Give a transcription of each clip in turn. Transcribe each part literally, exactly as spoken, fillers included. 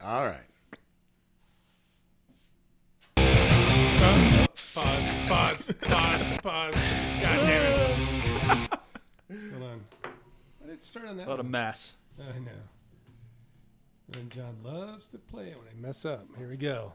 All right. Oh, pause, pause, pause, pause. God damn it. Hold on. I didn't start on that What a one. mess. I know. And John loves to play it when I mess up. Here we go.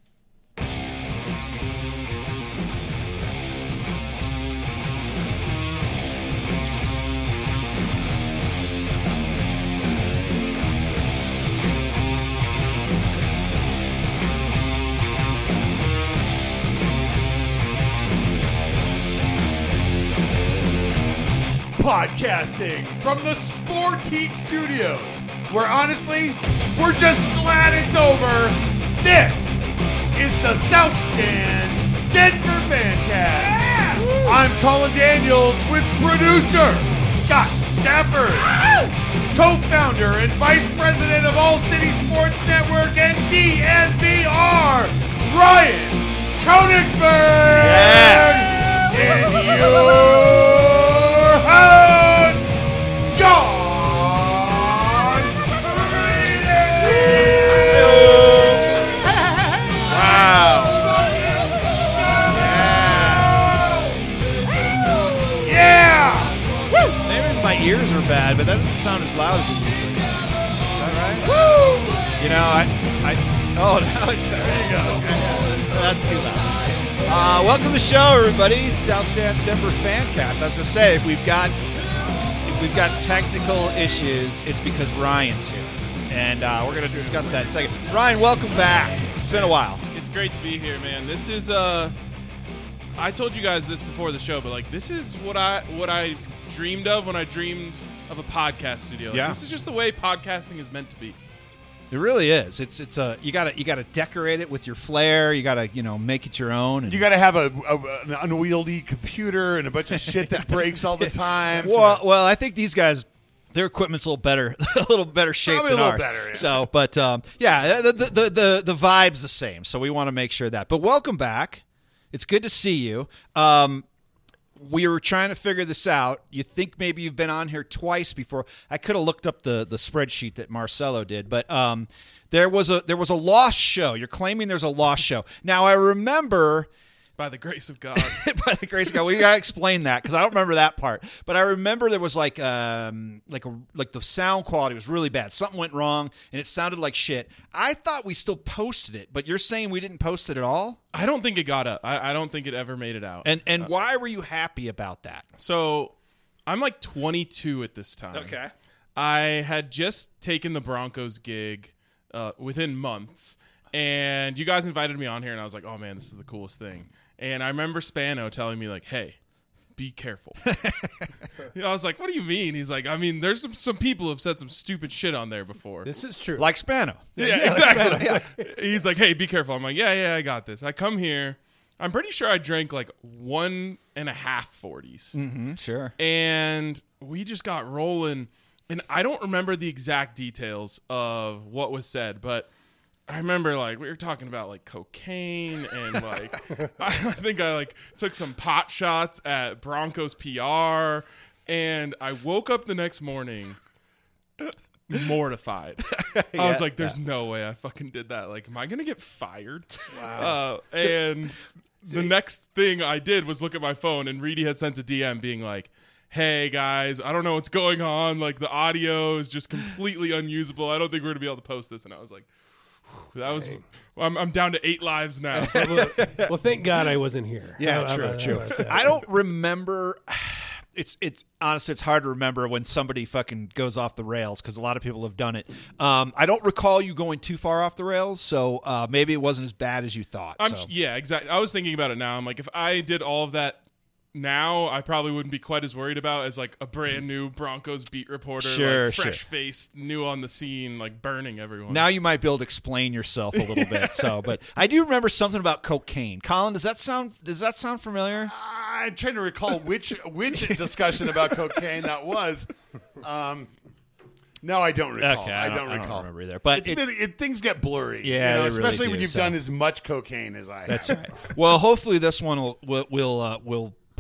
Podcasting from the Sportique Studios, where honestly, we're just glad it's over. This is the South Stands Denver Fancast. Yeah! I'm Colin Daniels with producer Scott Stafford, co-founder and vice president of All City Sports Network and D N V R, Ryan Koenigsberg. Yeah! And you. John Brady! Wow. Yeah! Yeah! Maybe my ears are bad, but that doesn't sound as loud as it usually does. Is that right? Woo! You know, I, I, oh, now it's, there you go. Okay. That's too loud. Uh, welcome to the show, everybody. South Stands Denver Fancast. I was going to say, if we've got if we've got technical issues, it's because Ryan's here, and uh, we're going to discuss that in a second. Ryan, welcome back. It's been a while. It's great to be here, man. This is uh, I told you guys this before the show, but like this is what I what I dreamed of when I dreamed of a podcast studio. Like, Yeah. This is just the way podcasting is meant to be. It really is. It's it's a you gotta you gotta decorate it with your flair. You gotta you know make it your own. And You got to have a, a an unwieldy computer and a bunch of shit that breaks all the time. well, well, I think these guys, their equipment's a little better, a little better shape Probably a than little ours. better, yeah. So, but um, yeah, the, the the the the vibe's the same. So we want to make sure that. But welcome back. It's good to see you. Um, we were trying to figure this out. You think maybe you've been on here twice before. I could have looked up the, the spreadsheet that Marcelo did, but um, there was a there was a lost show. You're claiming there's a lost show. Now I remember. By the grace of God. By the grace of God, we gotta explain that because I don't remember that part. But I remember there was like, um, like a like the sound quality was really bad. Something went wrong, and it sounded like shit. I thought we still posted it, but you're saying we didn't post it at all. I don't think it got up. I, I don't think it ever made it out. And and why were you happy about that? So I'm like twenty-two at this time. I had just taken the Broncos gig uh, within months, and you guys invited me on here, and I was like, oh, man, this is the coolest thing. And I remember Spano telling me, like, hey, be careful. You know, I was like, what do you mean? He's like, I mean, there's some, some people who have said some stupid shit on there before. This is true. Like Spano. Yeah, exactly. He's like, hey, be careful. I'm like, yeah, yeah, I got this. I come here. I'm pretty sure I drank like one and a half forties. Mm-hmm, sure. And we just got rolling. And I don't remember the exact details of what was said, but I remember like we were talking about like cocaine and like I think I like took some pot shots at Broncos P R, and I woke up the next morning mortified. Yeah, I was like, "There's yeah. no way I fucking did that. Like, am I gonna get fired?" Wow. Uh, and the next thing I did was look at my phone, and Reedy had sent a D M being like, hey guys, I don't know what's going on. Like the audio is just completely unusable. I don't think we're gonna be able to post this. And I was like, whew, that was. I'm, I'm down to eight lives now. well, well, thank God I wasn't here. Yeah, How- true, how- true. how about that? I don't remember. It's it's honestly it's hard to remember when somebody fucking goes off the rails because a lot of people have done it. Um, I don't recall you going too far off the rails, so uh, maybe it wasn't as bad as you thought. I'm so. yeah, exactly. I was thinking about it now. I'm like, if I did all of that now, I probably wouldn't be quite as worried about as like a brand new Broncos beat reporter, Sure, like sure. fresh faced, new on the scene, like burning everyone. Now you might be able to explain yourself a little bit. So, but I do remember something about cocaine. Colin, does that sound does that sound familiar? I'm trying to recall which which discussion about cocaine that was. Um, no, I don't recall. Okay, I, I don't, don't- I don't recall. remember either, but It's it- been, it, things get blurry. Yeah, you know, they really especially do, when you've so. done as much cocaine as I have. That's right. Well, hopefully this one will will will, uh, will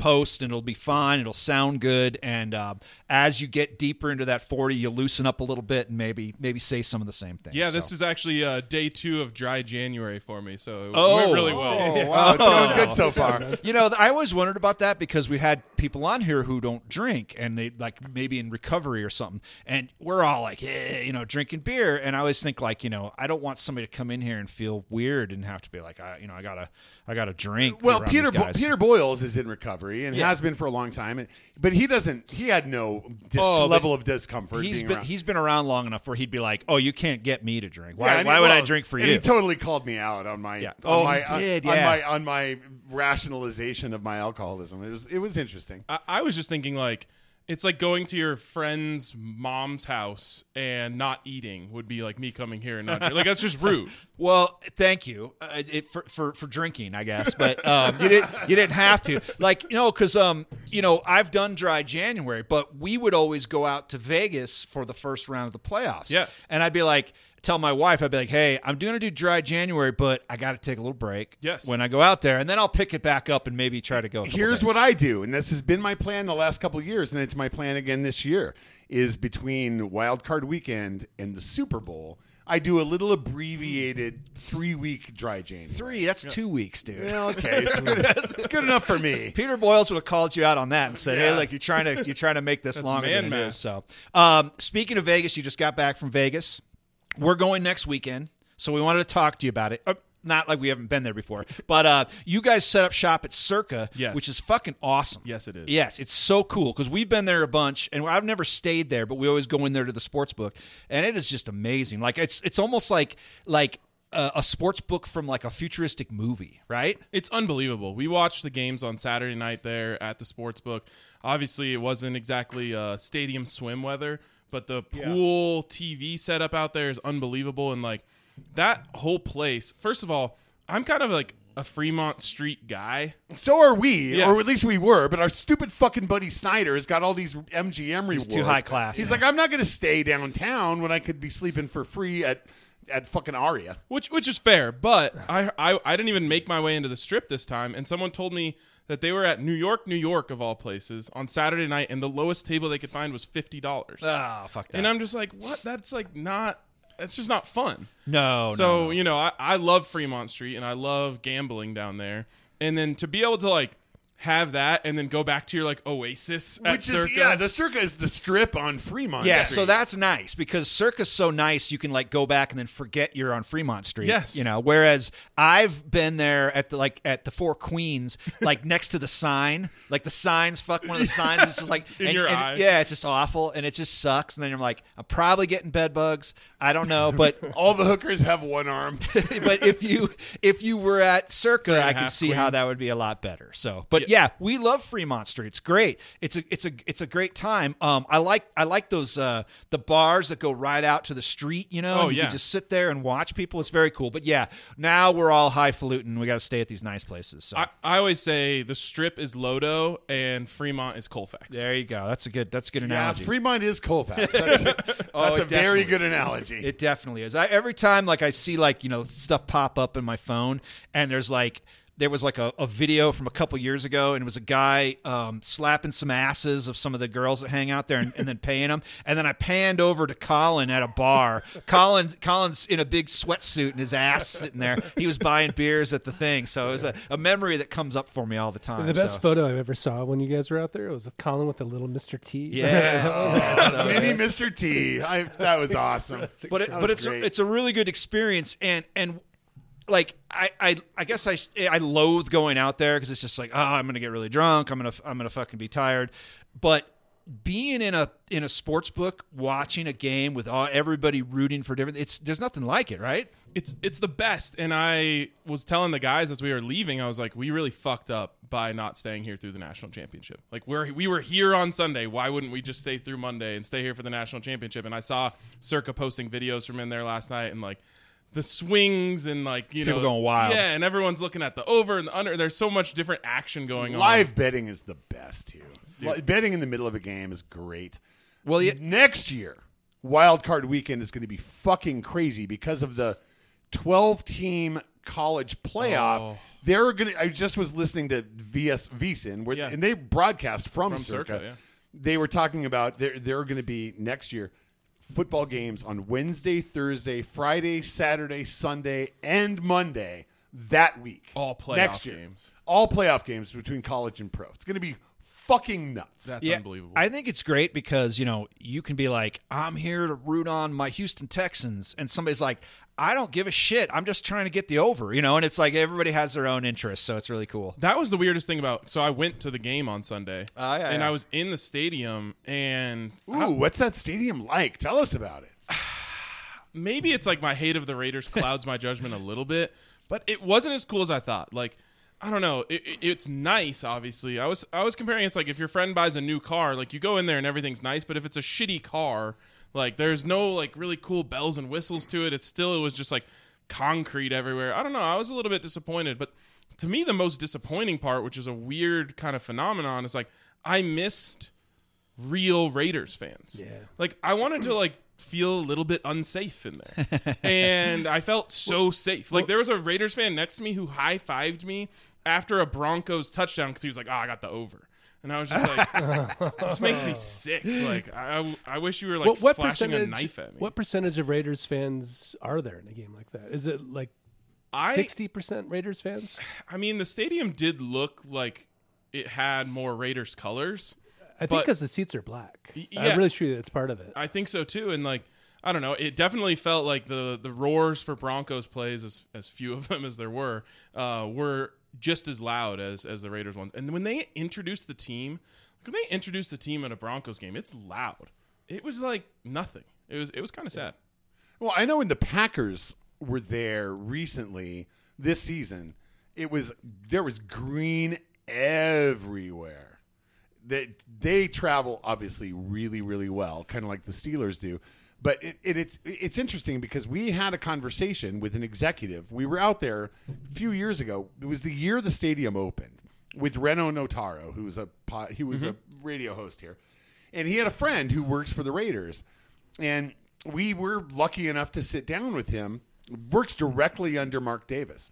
post, and it'll be fun. It'll sound good, and uh, as you get deeper into that forty, you'll loosen up a little bit and maybe maybe say some of the same things. Yeah, this so. is actually uh, day two of dry January for me, so it Oh. went really well. Oh, wow. It's going good so far. You know, I always wondered about that because we had people on here who don't drink, and they like maybe in recovery or something, and we're all like, hey, you know, drinking beer, and I always think like, you know, I don't want somebody to come in here and feel weird and have to be like, I, you know, I gotta, I gotta drink. Well, around Peter these Bo- guys. Peter Boyles is in recovery and Yeah. has been for a long time, and, but he doesn't. He had no dis- Oh, but level of discomfort. He's being been around. he's been around long enough where he'd be like, oh, you can't get me to drink. Why, Yeah, and why he- would I well, drink for and you? he totally called me out on my Yeah. on Oh, my, he did, on, yeah. on my on my rationalization of my alcoholism. It was it was interesting. I, I was just thinking like it's like going to your friend's mom's house and not eating would be like me coming here and not drink. Like that's just rude. Well, thank you uh, it, for, for for drinking, I guess, but um, you didn't you didn't have to. Like you know, because um, you know, I've done dry January, but we would always go out to Vegas for the first round of the playoffs. Yeah. and I'd be like, tell my wife, I'd be like, hey, I'm going to do dry January, but I got to take a little break. Yes. when I go out there, and then I'll pick it back up and maybe try to go. a couple Here's days. what I do, and this has been my plan the last couple of years, and it's my plan again this year, is between Wild Card Weekend and the Super Bowl, I do a little abbreviated three-week dry January. Three. That's two weeks, dude. Well, okay, it's good, it's good enough for me. Peter Boyles would have called you out on that and said, Yeah. "Hey, like you're trying to you're trying to make this That's longer man than it math. is." So, um, speaking of Vegas, you just got back from Vegas. We're going next weekend, so we wanted to talk to you about it. Uh, not like we haven't been there before, but uh, you guys set up shop at Circa, Yes. which is fucking awesome. Yes, it is. Yes, it's so cool because we've been there a bunch, and I've never stayed there, but we always go in there to the sports book, and it is just amazing. Like it's it's almost like like a, a sports book from like a futuristic movie, right? It's unbelievable. We watched the games on Saturday night there at the Sportsbook. Obviously, it wasn't exactly uh, stadium swim weather, but the pool T V setup out there is unbelievable. And like that whole place, first of all, I'm kind of like a Fremont Street guy. So are we, Yes. or at least we were, but our stupid fucking buddy Snyder has got all these M G M rewards. too high class, He's yeah. like, I'm not going to stay downtown when I could be sleeping for free at at fucking Aria. Which which is fair, but I, I I didn't even make my way into the Strip this time, and someone told me that they were at New York, New York of all places, on Saturday night, and the lowest table they could find was fifty dollars. Oh, fuck that. And I'm just like, what? That's like not. That's just not fun. no, So no, no. you know, I, I love Fremont Street, and I love gambling down there, and then to be able to like have that, and then go back to your like Oasis at Which is, Circa. yeah, the Circa is the strip on Fremont Yeah, Street. so that's nice because Circa's so nice you can like go back and then forget you're on Fremont Street. Yes. You know, whereas I've been there at the like at the Four Queens, like next to the sign. Like the signs, fuck one of the signs. It's just like In and- your and- eye. Yeah, it's just awful and it just sucks. And then you're like, I'm probably getting bed bugs. I don't know. But all the hookers have one arm. but if you if you were at Circa, and a I could half see how queens. that would be a lot better. So, but yeah, we love Fremont Street. It's great. It's a it's a it's a great time. Um, I like I like those uh the bars that go right out to the street. You know, Oh, and you yeah. can just sit there and watch people. It's very cool. But yeah, now we're all highfalutin. We got to stay at these nice places. So I, I always say the Strip is Lodo and Fremont is Colfax. there you go. That's a good that's a good Yeah, analogy. Fremont is Colfax. That's, that's Oh, a it very definitely- good analogy. It definitely is. I, every time, like I see, like you know, stuff pop up in my phone, and there's like there was like a, a video from a couple years ago, and it was a guy um, slapping some asses of some of the girls that hang out there, and, and then paying them. And then I panned over to Colin at a bar. Colin, Colin's in a big sweatsuit and his ass sitting there. He was buying beers at the thing, so it was a, a memory that comes up for me all the time. The best so. photo I ever saw when you guys were out there, it was with Colin with the little Mister T. Yes, yes, so- Mini Mister T. I, that was awesome. but it, That but was it's great. it's a really good experience, and and like I I, I guess I I loathe going out there because it's just like, oh, I'm gonna get really drunk, I'm gonna I'm gonna fucking be tired, but being in a in a sports book watching a game with all, everybody rooting for different, it's there's nothing like it, right? It's it's the best. And I was telling the guys as we were leaving, I was like, we really fucked up by not staying here through the national championship. Like we're we were here on Sunday. Why wouldn't we just stay through Monday and stay here for the national championship? And I saw Circa posting videos from in there last night, and like the swings and like you People know going wild. Yeah, and everyone's looking at the over and the under. There's so much different action going on. Live betting is the best, too. Li- Betting in the middle of a game is great. Well, yeah, Next year, Wild Card Weekend is going to be fucking crazy because of the twelve-team college playoff. Oh. They're gonna. I just was listening to V S VSiN, where Yeah. and they broadcast from, From Circa. Circa, yeah. They were talking about there. There are going to be next year football games on Wednesday, Thursday, Friday, Saturday, Sunday, and Monday that week. All playoff next year. games. All playoff games between college and pro. It's going to be fucking nuts. That's Yeah, unbelievable. I think it's great because, you know, you can be like, I'm here to root on my Houston Texans. And somebody's like, I don't give a shit. I'm just trying to get the over, you know, and it's like everybody has their own interests. So it's really cool. That was the weirdest thing about. So I went to the game on Sunday, Oh, yeah, and yeah. I was in the stadium, and Ooh, what's that stadium like? Tell us about it. maybe it's like my hate of the Raiders clouds my judgment a little bit, but it wasn't as cool as I thought. Like, I don't know. It, it, it's nice, obviously. I was I was comparing. It's like if your friend buys a new car, like you go in there and everything's nice, but if it's a shitty car, like there's no like really cool bells and whistles to it. It's still it was just like concrete everywhere. I don't know. I was a little bit disappointed, but to me the most disappointing part, which is a weird kind of phenomenon, is like I missed real Raiders fans. Yeah. Like I wanted to like feel a little bit unsafe in there. And I felt so safe. Like there was a Raiders fan next to me who high-fived me after a Broncos touchdown because he was like, oh, I got the over. And I was just like, this makes me sick. Like, I, I wish you were like what, what flashing a percentage? knife at me. What percentage of Raiders fans are there in a game like that? Is it like I, sixty percent Raiders fans? I mean, the stadium did look like it had more Raiders colors. I think But- because the seats are black. Y- I'm yeah. really sure that's part of it. I think so too, and like I don't know, it definitely felt like the the roars for Broncos plays, as as few of them as there were, uh, were just as loud as as the Raiders ones. And when they introduced the team, when they introduced the team at a Broncos game, it's loud. It was like nothing. It was it was kind of sad. Well, I know when the Packers were there recently this season, it was there was green everywhere. They they travel obviously really really well, kind of like the Steelers do. But it, it, it's it's interesting because we had a conversation with an executive. We were out there a few years ago. It was the year the stadium opened with Reno Notaro, who was a po- he was a radio host here, and he had a friend who works for the Raiders, and we were lucky enough to sit down with him. Works directly under Mark Davis,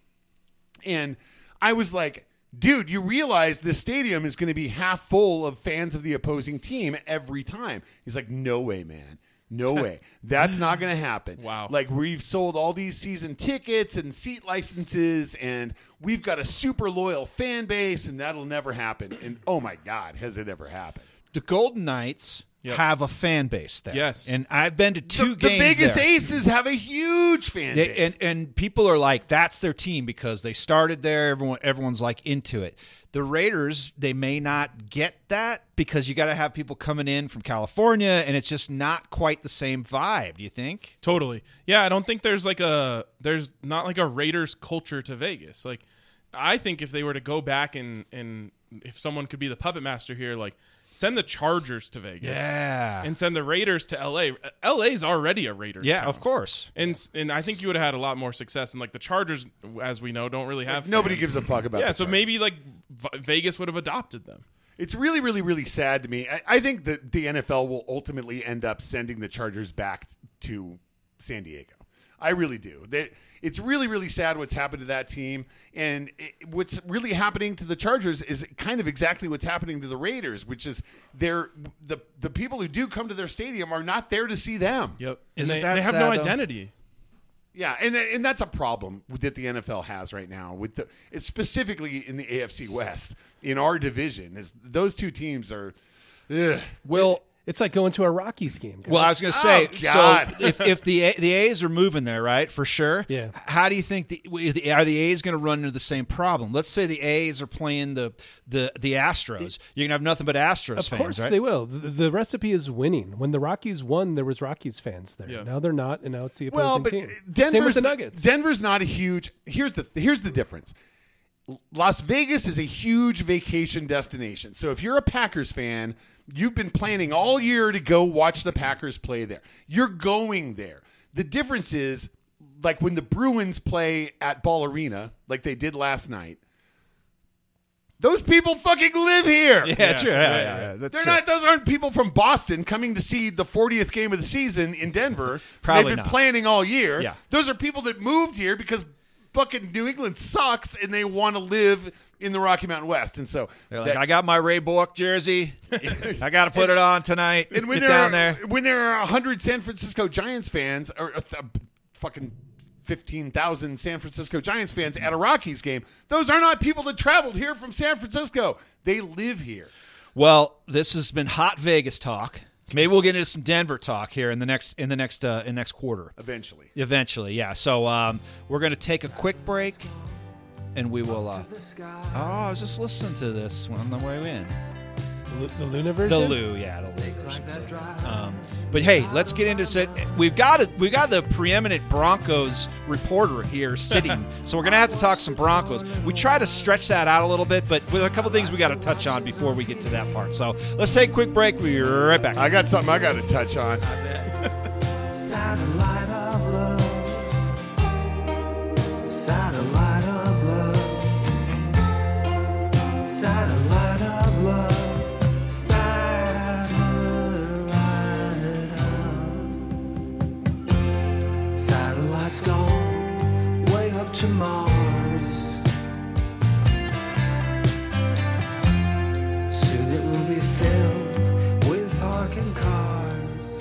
and I was like, dude, you realize this stadium is going to be half full of fans of the opposing team every time. He's like, no way, man. No way. That's not going to happen. Wow. Like, we've sold all these season tickets and seat licenses, and we've got a super loyal fan base, and that'll never happen. And, oh, my God, has it ever happened? The Golden Knights Yep. have a fan base there. Yes. And I've been to two The, the games Vegas there. Aces have a huge fan They, base. and and people are like, that's their team because they started there. Everyone everyone's like into it. The Raiders, they may not get that because you got to have people coming in from California, and it's just not quite the same vibe. Do you think? Totally. Yeah, I don't think there's like a there's not like a Raiders culture to Vegas. Like I think if they were to go back and and if someone could be the puppet master here, like send the Chargers to Vegas. Yeah. And send the Raiders to L A. L A's already a Raiders Yeah, town. of course. And and I think you would have had a lot more success. And like the Chargers, as we know, don't really have Nobody fans. gives a fuck about Yeah, the so Chargers. maybe like v- Vegas would have adopted them. It's really, really, really sad to me. I, I think that the N F L will ultimately end up sending the Chargers back to San Diego. I really do. They, it's really, really sad what's happened to that team. And it, what's really happening to the Chargers is kind of exactly what's happening to the Raiders, which is they're, the the people who do come to their stadium are not there to see them. Yep. Isn't and they, that they have sad, no though? identity. Yeah, and and that's a problem that the N F L has right now with the it's specifically in the A F C West in our division. Is those two teams are. Ugh. Well, It's like going to a Rockies game. guys. well, I was going to say, Oh, God. so if, if the A- the A's are moving there, right, for sure. Yeah. How do you think the are the A's going to run into the same problem? Let's say the A's are playing the the the Astros. You're going to have nothing but Astros Of fans, course right? they will. The, the recipe is winning. When the Rockies won, there was Rockies fans there. Yeah. Now they're not, and now it's the opposing Well, but team. Denver's, Same with the Nuggets. Denver's not a huge. Here's the here's the difference. Las Vegas is a huge vacation destination. So if you're a Packers fan, you've been planning all year to go watch the Packers play there. You're going there. The difference is, like when the Bruins play at Ball Arena, like they did last night, Those people fucking live here. Yeah, yeah true. Yeah, yeah, yeah, yeah. That's They're true. not. Those aren't people from Boston coming to see the fortieth game of the season in Denver. Probably They've been not. planning all year. Yeah. Those are people that moved here because fucking New England sucks and they want to live in the Rocky Mountain West. And so They're like, that- I got my Ray Bork jersey. I got to put it on tonight. and when Get there down are, there. when there are a hundred San Francisco Giants fans or a th- fucking fifteen thousand San Francisco Giants fans at a Rockies game, those are not people that traveled here from San Francisco. They live here. Well, this has been hot Vegas talk. Maybe we'll get into some Denver talk here in the next in the next uh, in next quarter. Eventually. Eventually, yeah. So um, we're going to take a quick break, and we will. Uh, oh, I was just listening to this on the way in. The, the Luna version? The Lou, yeah, the Lou version. So, um, but hey, let's get into it. We've got a, we've got the preeminent Broncos reporter here sitting, so we're gonna have to talk some Broncos. We try to stretch that out a little bit, but with a couple things we got to touch on before we get to that part. So let's take a quick break. We'll be right back. I got something I got to touch on. Satellite of love. Satellite of love. Satellite of love. Satellite's gone way up to Mars. Soon it will be filled with parking cars.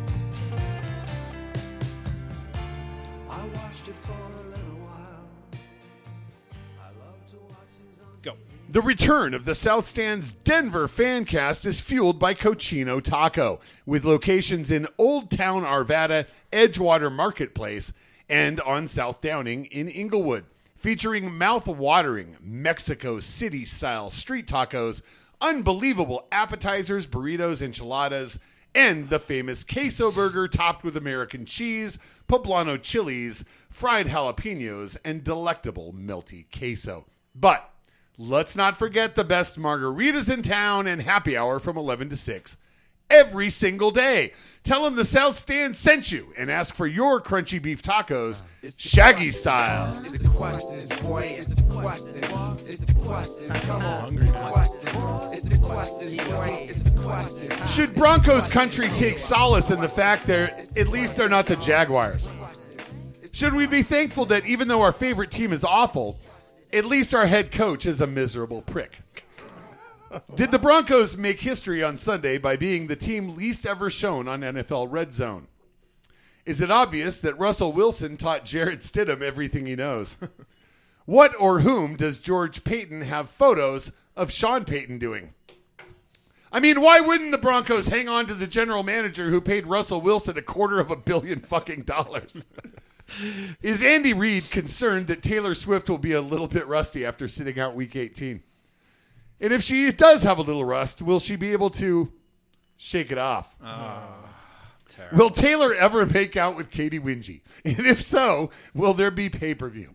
I watched it for a little while. I love to watch it on Go. The return of the South Stand's Denver Fancast is fueled by Cochino Taco, with locations in Old Town Arvada, Edgewater Marketplace, and on South Downing in Inglewood, featuring mouth-watering Mexico City-style street tacos, unbelievable appetizers, burritos, enchiladas, and the famous queso burger topped with American cheese, poblano chilies, fried jalapenos, and delectable melty queso. But let's not forget the best margaritas in town and happy hour from eleven to six. Every single day. Tell them the South Stand sent you and ask for your crunchy beef tacos, Shaggy style. It's the questions, boy. It's the questions. It's the questions. Come on. It's the questions. It's the questions, boy. It's the questions. Should Broncos country take solace in the fact that at least they're not the Jaguars? Should we be thankful that even though our favorite team is awful, at least our head coach is a miserable prick? Did the Broncos make history on Sunday by being the team least ever shown on N F L Red Zone? Is it obvious that Russell Wilson taught Jared Stidham everything he knows? What or whom does George Payton have photos of Sean Payton doing? I mean, why wouldn't the Broncos hang on to the general manager who paid Russell Wilson a quarter of a billion fucking dollars? Is Andy Reid concerned that Taylor Swift will be a little bit rusty after sitting out week eighteen? And if she does have a little rust, will she be able to shake it off? Oh, will Taylor ever make out with Katie Wingy? And if so, will there be pay-per-view?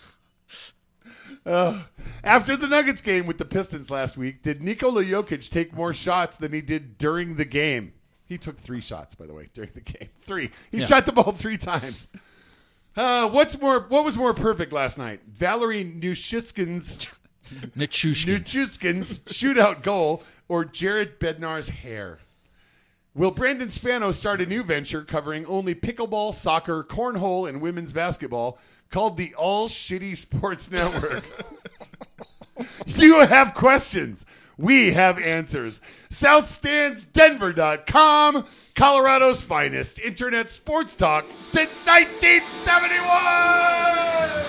Uh, after the Nuggets game with the Pistons last week, did Nikola Jokic take more shots than he did during the game? He took three shots, by the way, during the game. Three. He Yeah. shot the ball three times. Uh, what's more? What was more perfect last night? Valerie Nushitskin's Nichushkin. Nushitskin's shootout goal or Jared Bednar's hair? Will Brandon Spano start a new venture covering only pickleball, soccer, cornhole, and women's basketball called the All Shitty Sports Network? You have questions. We have answers. south stands denver dot com, Colorado's finest internet sports talk since nineteen seventy-one.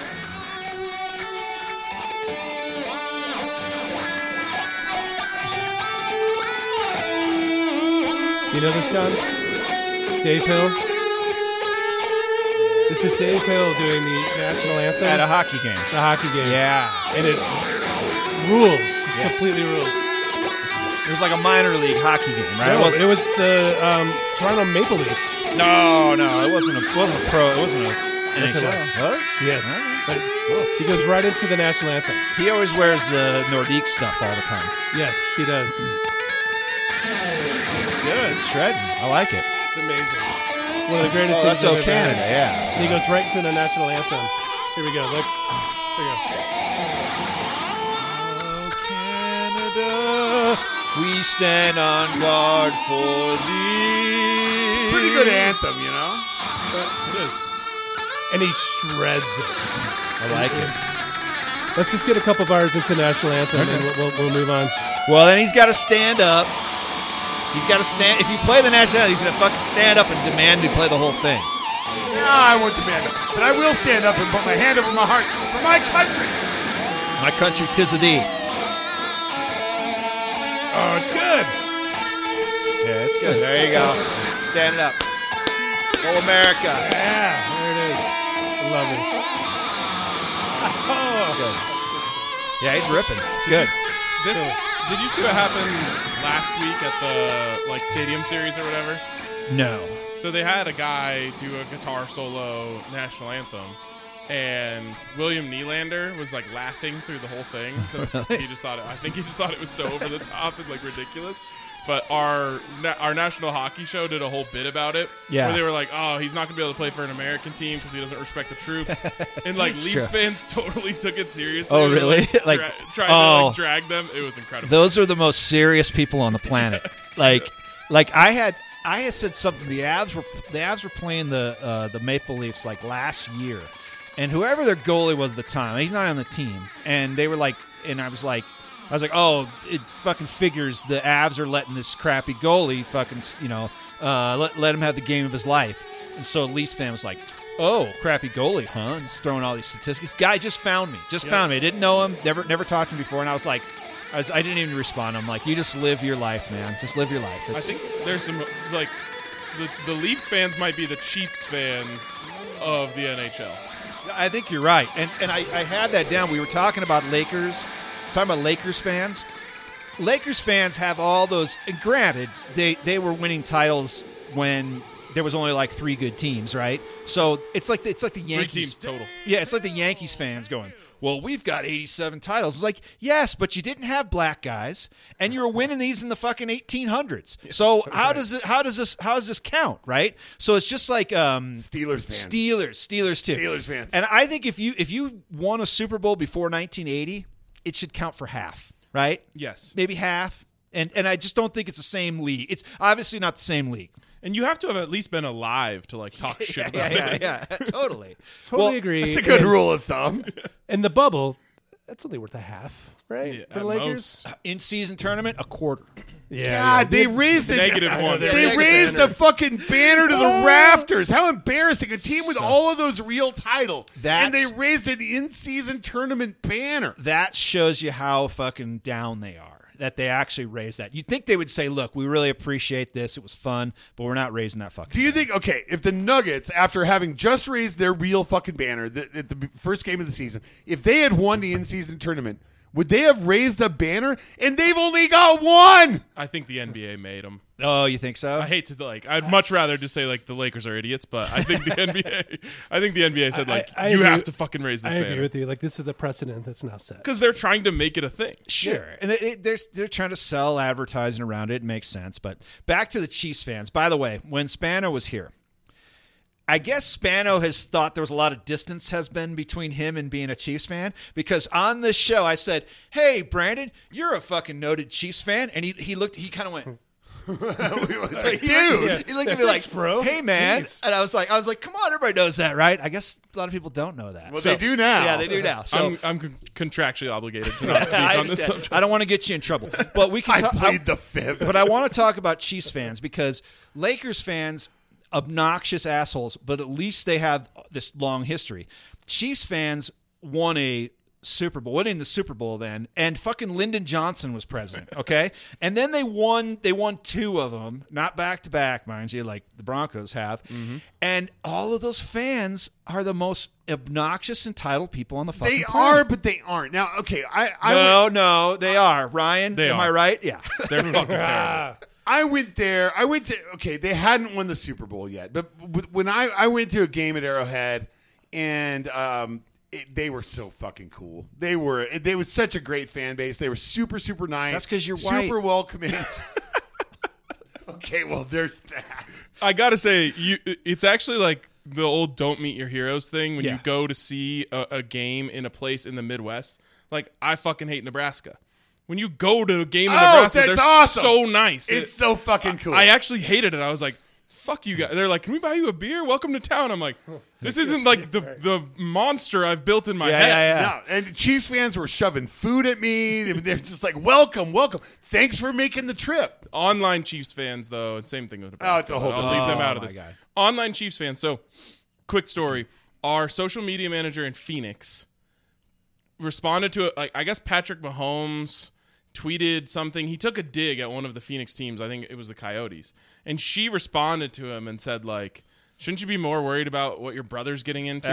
You know this, John? Dave Hill? This is Dave Hill doing the national anthem. At a hockey game. the hockey game. Yeah. And it rules. It Yeah. completely rules. It was like a minor league hockey game, right? No, it, wasn't, it was the um, Toronto Maple Leafs. no, no, it wasn't a, it wasn't a pro. It wasn't a Yes, it N H L. Was? Yes. All right. But he goes right into the national anthem. He always wears the Nordique stuff all the time. Yes, he does. It's good. It's shredding. I like it. It's amazing. It's one of the greatest Oh, things that's I've O ever Canada, had. yeah. So- And he goes right to the national anthem. Here we go. Look. Here we go. Canada, we stand on guard for thee. Pretty good anthem, you know? It is. And he shreds it. I like it. Let's just get a couple bars into national anthem, Okay. and we'll, we'll, we'll move on. Well, then he's got to stand up. He's got to stand. If you play the national anthem, he's going to fucking stand up and demand to play the whole thing. No, I won't demand it. But I will stand up and put my hand over my heart for my country. My country, 'tis of thee. Oh, it's good. Yeah, it's good. There you go. Stand it up. Full America. Yeah, there it is. I love this. Oh. It's good. Yeah, he's ripping. It's good. This did you see what happened last week at the like stadium series or whatever? No. So they had a guy do a guitar solo national anthem, and William Nylander was like laughing through the whole thing because he just thought it, I think he just thought it was so over the top and like ridiculous. But our na- our national hockey show did a whole bit about it, Yeah. where they were like, "Oh, he's not going to be able to play for an American team because he doesn't respect the troops," and like It's Leafs true. fans totally took it seriously. Oh, They were, really? Like, Like, dra- trying oh. to like drag them. It was incredible. Those are the most serious people on the planet. Yes. Like, like I had, I had said something. The Avs were, the Avs were playing the uh, the Maple Leafs like last year, and whoever their goalie was at the time, he's not on the team, and they were like, and I was like, I was like, oh, it fucking figures the Avs are letting this crappy goalie fucking, you know, uh, let let him have the game of his life, and so Leafs fan was like, oh, crappy goalie, huh? And just throwing all these statistics. Guy just found me, just found me. I didn't know him, never never talked to him before, and I was like. I, was, I didn't even respond. I'm like, you just live your life, man. Just live your life. I It's, think there's some like the the Leafs fans might be the Chiefs fans of the N H L. I think you're right. And and I, I had that down. We were talking about Lakers, talking about Lakers fans. Lakers fans have all those. And granted, they they were winning titles when there was only like three good teams, right? So it's like it's like the Three Yankees. teams total. Yeah, it's like the Yankees fans going, well, we've got eighty-seven titles. It's like, yes, but you didn't have black guys, and you were winning these in the fucking eighteen hundreds. So how does it? How does this? How does this count? Right? So it's just like um, Steelers fans. Steelers, Steelers too. Steelers fans. And I think if you if you won a Super Bowl before nineteen eighty, it should count for half, right? Yes, Maybe half. And and I just don't think it's the same league. It's obviously not the same league. and you have to have at least been alive to like talk shit Yeah, about yeah, it. yeah, yeah. Totally. Totally Well, agree. It's a good and, rule of thumb. And the bubble, that's only worth a half, right? Yeah, For at Lakers. most. In season tournament, a quarter. Yeah. God, they yeah. raised it. Negative one. They Negative raised banner. a fucking banner to the rafters. How embarrassing! A team with So- all of those real titles, and That's- they raised an in-season tournament banner. That shows you how fucking down they are. That they actually raised that. You'd think they would say, "Look, we really appreciate this. It was fun, but we're not raising that fucking." Do you think? Okay, if the Nuggets, after having just raised their real fucking banner the, at the first game of the season, if they had won the in-season tournament, would they have raised a banner? And they've only got one. I think the N B A made them. Oh, you think so? I hate to like. I'd much rather just say like the Lakers are idiots, but I think the N B A. I think the N B A said like I- I you agree- have to fucking raise this I agree banner with you. Like, this is the precedent that's now set. because they're trying to make it a thing. Sure, and it, it, they're they're trying to sell advertising around it. It makes sense. But back to the Chiefs fans. By the way, when Spano was here, I guess Spano has thought there was a lot of distance has been between him and being a Chiefs fan because on this show I said, "Hey, Brandon, you're a fucking noted Chiefs fan," and he he looked, he kind of went. We was like, He dude, looked, he looked at me like, Thanks, bro. "Hey, man," Jeez. and I was like, "I was like, come on, everybody knows that, right?" I guess a lot of people don't know that. Well, So- they do now. Yeah, they do now. So I'm I'm con- contractually obligated to not speak I on this understand. subject. I don't want to get you in trouble, but we can. I talk, played the fifth. but I want to talk about Chiefs fans because Lakers fans, obnoxious assholes, but at least they have this long history. Chiefs fans won a Super Bowl, winning the Super Bowl then, and fucking Lyndon Johnson was president, okay? And then they won they won two of them, not back to back, mind you, like the Broncos have. Mm-hmm. And all of those fans are the most obnoxious, entitled people on the fucking They planet. are, but they aren't. Now, okay, I I, No, went, no, they are. Ryan, They am are. I right? Yeah. They're fucking terrible. Ah, I went there. I went to. Okay, they hadn't won the Super Bowl yet, but w- when I I went to a game at Arrowhead, and um. It, they were so fucking cool. They were. They was such a great fan base. They were super, super nice. That's 'cause you're super white. welcoming. Okay, well, there's that. I gotta say, you it's actually like the old "don't meet your heroes" thing when Yeah. you go to see a, a game in a place in the Midwest. Like I fucking hate Nebraska, when you go to a game in Oh, Nebraska, that's they're awesome. so nice. It's It- so fucking cool. I actually hated it. I was like, fuck you guys. They're like, can we buy you a beer? Welcome to town. I'm like, this isn't like the the monster I've built in my Yeah, head. yeah, yeah. No, and Chiefs fans were shoving food at me. They're just like, welcome, welcome. Thanks for making the trip. Online Chiefs fans, though, and same thing with Nebraska. Oh, it's a whole but I'll different- leave them Oh, out of my this. God. Online Chiefs fans. So, quick story. Our social media manager in Phoenix responded to it. Like, I guess Patrick Mahomes tweeted something. He took a dig at one of the Phoenix teams. I think it was the Coyotes. And she responded to him and said, like, shouldn't you be more worried about what your brother's getting into?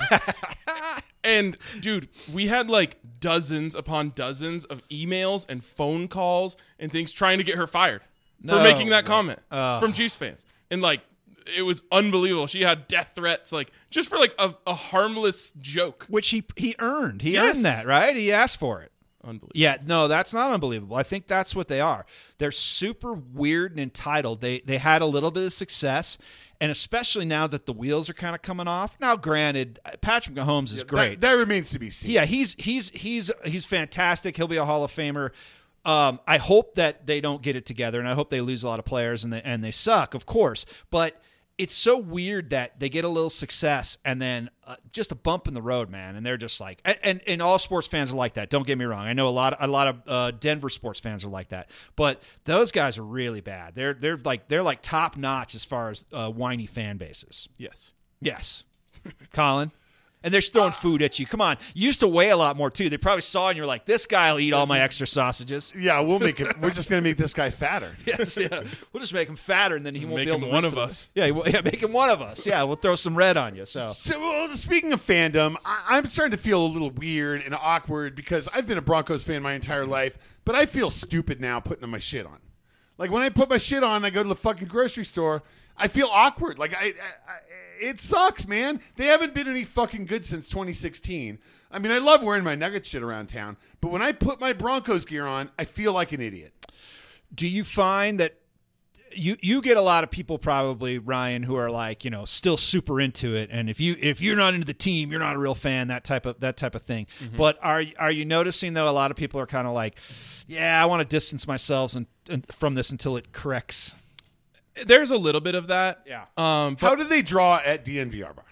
And, dude, we had, like, dozens upon dozens of emails and phone calls and things trying to get her fired for No. making that comment Oh. from Chiefs fans. And, like, it was unbelievable. She had death threats, like, just for, like, a, a harmless joke. Which he he earned. He Yes. earned that, right? He asked for it. Unbelievable. Yeah, no, that's not unbelievable. I think that's what they are. They're super weird and entitled. They they had a little bit of success, and especially now that the wheels are kind of coming off. Now, granted, Patrick Mahomes is great. That, that remains to be seen. Yeah, he's he's he's he's fantastic. He'll be a Hall of Famer. Um, I hope that they don't get it together, and I hope they lose a lot of players and they, and they suck, of course. But it's so weird that they get a little success and then uh, just a bump in the road, man. And they're just like, and, and and all sports fans are like that. Don't get me wrong. I know a lot a lot of uh, Denver sports fans are like that, but those guys are really bad. They're they're like they're like top notch as far as uh, whiny fan bases. Yes. Yes, Colin. And they're throwing food at you. Come on. You used to weigh a lot more, too. They probably saw and you're like, this guy will eat all my extra sausages. Yeah, we'll make it. We're just going to make this guy fatter. Yes, yeah. We'll just make him fatter, and then he won't Make be able him to one win of for the- us. Yeah, well, yeah, make him one of us. Yeah, we'll throw some red on you. So So, well, speaking of fandom, I- I'm starting to feel a little weird and awkward because I've been a Broncos fan my entire life, but I feel stupid now putting my shit on. Like, when I put my shit on, I go to the fucking grocery store, I feel awkward. Like, I, I, I it sucks, man. They haven't been any fucking good since twenty sixteen. I mean, I love wearing my Nugget shit around town, but when I put my Broncos gear on, I feel like an idiot. do you find that you you get a lot of people probably, Ryan, who are like, you know, still super into it, and if you if you're not into the team, you're not a real fan, that type of that type of thing. Mm-hmm. But are are you noticing though a lot of people are kind of like, yeah, I want to distance myself and, and from this until it corrects. There's a little bit of that. Yeah. Um, but How do they draw at D N V R bar?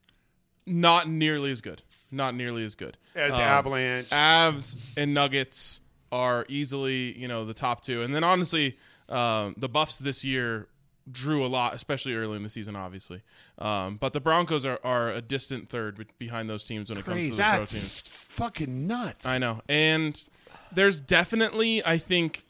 not nearly as good. Not nearly as good. As Um, Avalanche. Avs and Nuggets are easily, you know, the top two. And then honestly, um, the Buffs this year drew a lot, especially early in the season, obviously. Um, but the Broncos are, are a distant third be- behind those teams when it comes to the pro teams. That's fucking nuts. I know. And there's definitely, I think,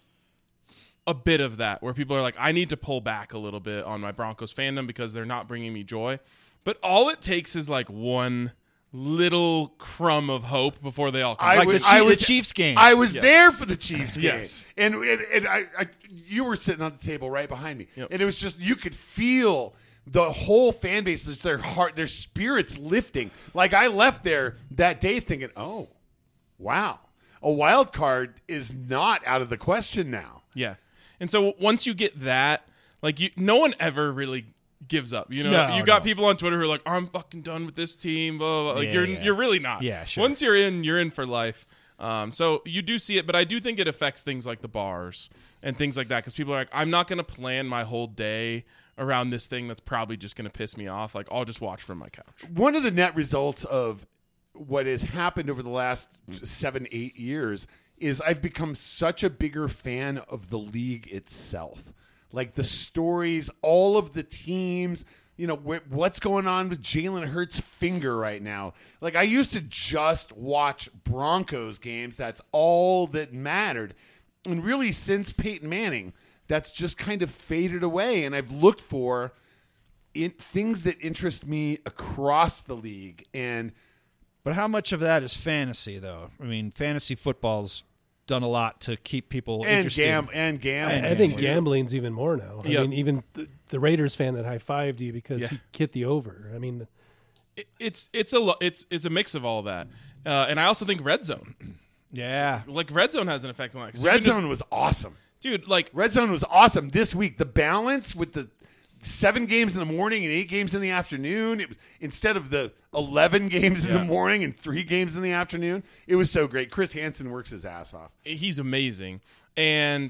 a bit of that where people are like, I need to pull back a little bit on my Broncos fandom because they're not bringing me joy. But all it takes is like one little crumb of hope before they all come I back. Like was- the, Chief, I was- the Chiefs game. I was Yes. there for the Chiefs game. Yes. And, and, and I, I, you were sitting on the table right behind me. Yep. And it was just, you could feel the whole fan base, their heart, their spirits lifting. Like I left there that day thinking, oh, wow. A wild card is not out of the question now. Yeah. And so once you get that, like you, no one ever really gives up. You know, No, you got no. people on Twitter who are like, I'm fucking done with this team. Blah, blah, blah. Like Yeah, you're yeah. you're really not. Yeah, sure. Once you're in, you're in for life. Um, so you do see it, but I do think it affects things like the bars and things like that because people are like, I'm not going to plan my whole day around this thing that's probably just going to piss me off. Like I'll just watch from my couch. One of the net results of what has happened over the last seven, eight years is I've become such a bigger fan of the league itself. Like the stories, all of the teams, you know, wh- what's going on with Jalen Hurts' finger right now. Like I used to just watch Broncos games. That's all that mattered. And really since Peyton Manning, that's just kind of faded away. And I've looked for in, things that interest me across the league. And But how much of that is fantasy, though? I mean, fantasy football's done a lot to keep people and interested. gam and I, gambling. I think gambling's even more now. I Yep. mean, even the, the Raiders fan that high fived you because Yeah. he hit the over. I mean, It, it's it's a lo- it's it's a mix of all that, uh, and I also think red zone, Yeah. like red zone, has an effect on that. 'Cause you Red can just- Zone was awesome. dude. Like Red Zone was awesome this week. The balance with the seven games in the morning and eight games in the afternoon. It was instead of the eleven games in Yeah. the morning and three games in the afternoon. It was so great. Chris Hansen works his ass off. He's amazing. And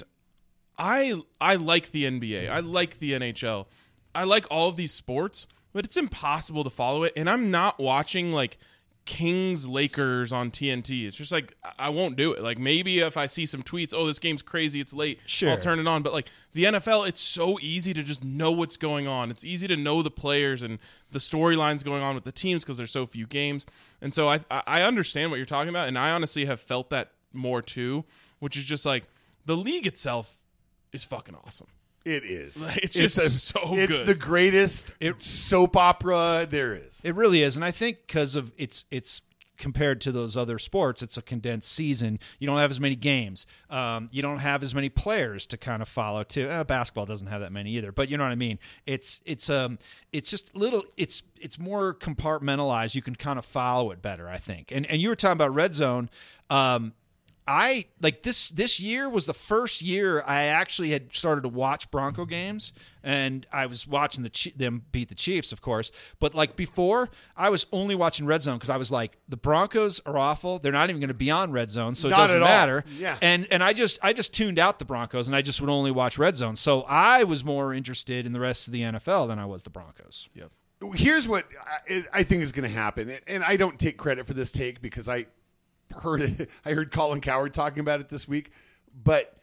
I I like the N B A. I like the N H L. I like all of these sports, but it's impossible to follow it. And I'm not watching like Kings Lakers on T N T. It's just like I won't do it. Like maybe if I see some tweets, oh, this game's crazy, it's late, Sure. I'll turn it on. But like the N F L, it's so easy to just know what's going on. It's easy to know the players and the storylines going on with the teams because there's so few games. And so I I understand what you're talking about, and I honestly have felt that more too, which is just like the league itself is fucking awesome. It is. Like, it's just a- so It's good. the greatest It- soap opera there is. It really is, and I think because of it's it's compared to those other sports, it's a condensed season. You don't have as many games. Um, you don't have as many players to kind of follow. Too uh, basketball doesn't have that many either, but you know what I mean. It's it's um it's just little. It's it's more compartmentalized. You can kind of follow it better, I think. And and you were talking about Red Zone. Um, I like this this year was the first year I actually had started to watch Bronco games, and I was watching the Chi- them beat the Chiefs, of course. But like before, I was only watching Red Zone because I was like, the Broncos are awful. They're not even going to be on Red Zone, so it Not doesn't at all. matter. Yeah. And and I just I just tuned out the Broncos, and I just would only watch Red Zone. So I was more interested in the rest of the N F L than I was the Broncos. Yep. Here's what I, I think is going to happen, and I don't take credit for this take because I heard it. I heard Colin Cowherd talking about it this week. But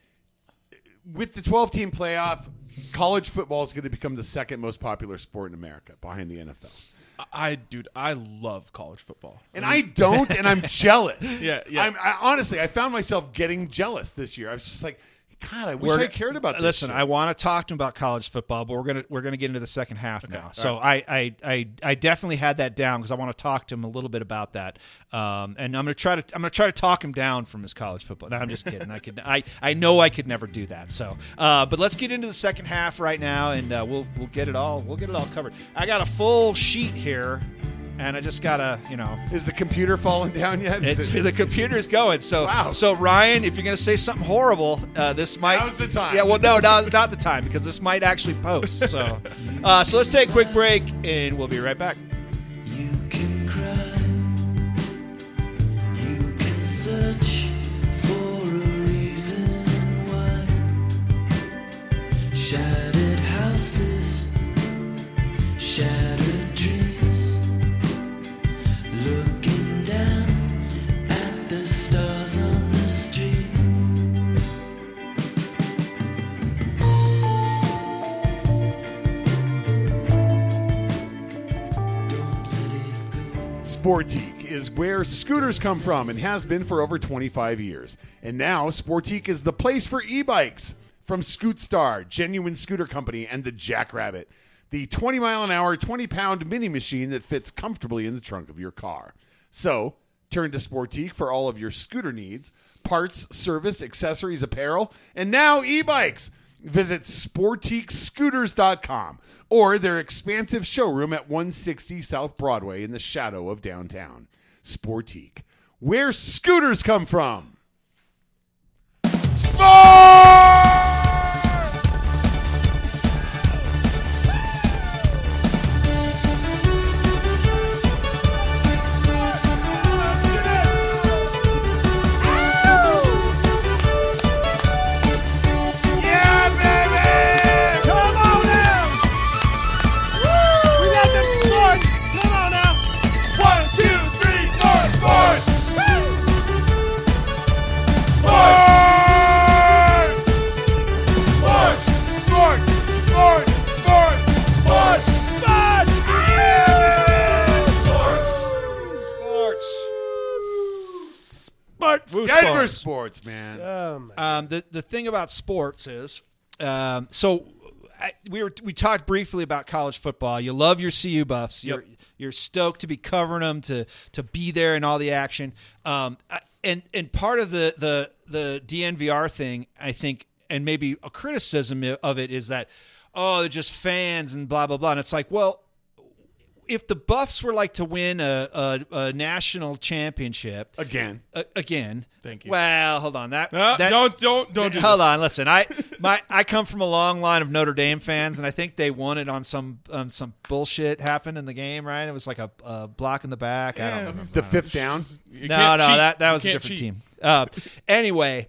with the twelve-team playoff, college football is going to become the second most popular sport in America behind the N F L. I dude, I love college football. And I don't, and I'm jealous. Yeah, yeah. I'm, I, honestly, I found myself getting jealous this year. I was just like, God, I wish We're- I cared about this. Listen, shit. I want to talk to him about college football, but we're gonna we're gonna get into the second half now. So I, I I I definitely had that down because I want to talk to him a little bit about that. Um, and I'm gonna try to I'm gonna try to talk him down from his college football. No, I'm just kidding. I could I, I know I could never do that. So, uh, but let's get into the second half right now, and uh, we'll we'll get it all we'll get it all covered. I got a full sheet here. And I just gotta, you know, Is the computer falling down yet? Is it's it- the computer's going. So, Wow. so Ryan, if you're gonna say something horrible, uh, this might. Now's the time. Yeah, well, no, now's not the time because this might actually post. So, uh, so let's take a quick break, and we'll be right back. You can cry, you can search for a reason why. Shattered houses, shattered dreams, looking down at the stars on the street. Don't let it go. Sportique is where scooters come from and has been for over twenty-five years. And now Sportique is the place for e-bikes from Scootstar, Genuine Scooter Company, and the Jackrabbit, the twenty mile an hour, twenty pound mini machine that fits comfortably in the trunk of your car. So turn to Sportique for all of your scooter needs, parts, service, accessories, apparel, and now e-bikes. Visit sportique scooters dot com or their expansive showroom at one sixty South Broadway in the shadow of downtown. Sportique, where scooters come from. Sport! Yeah, baby! Come on now! We got them sports! Come on now! One, two, three, four, sports! Sports! Sports! Sports! Sports! Sports! Sports! Sports! Sports! Sports! Woo Denver sports. sports, man. Oh, my. Um, the the thing about sports is, um, so I, we were we talked briefly about college football. You love your C U Buffs. You're you're stoked to be covering them, to to be there in all the action. Um, I- and and part of the the the D N V R thing, I think, and maybe a criticism of it is that, oh, they're just fans and blah blah blah. And it's like, well, if the Buffs were like to win a a, a national championship Again. uh, again. Thank you. Well, hold on. That, No, that don't don't don't do hold this. on. Listen, I my I come from a long line of Notre Dame fans, and I think they won it on some um, some bullshit happened in the game. Right? It was like a, a block in the back. I don't Yeah. remember. The fifth down. You No, can't no, cheat. that that You was a can't different cheat. team. Uh, anyway,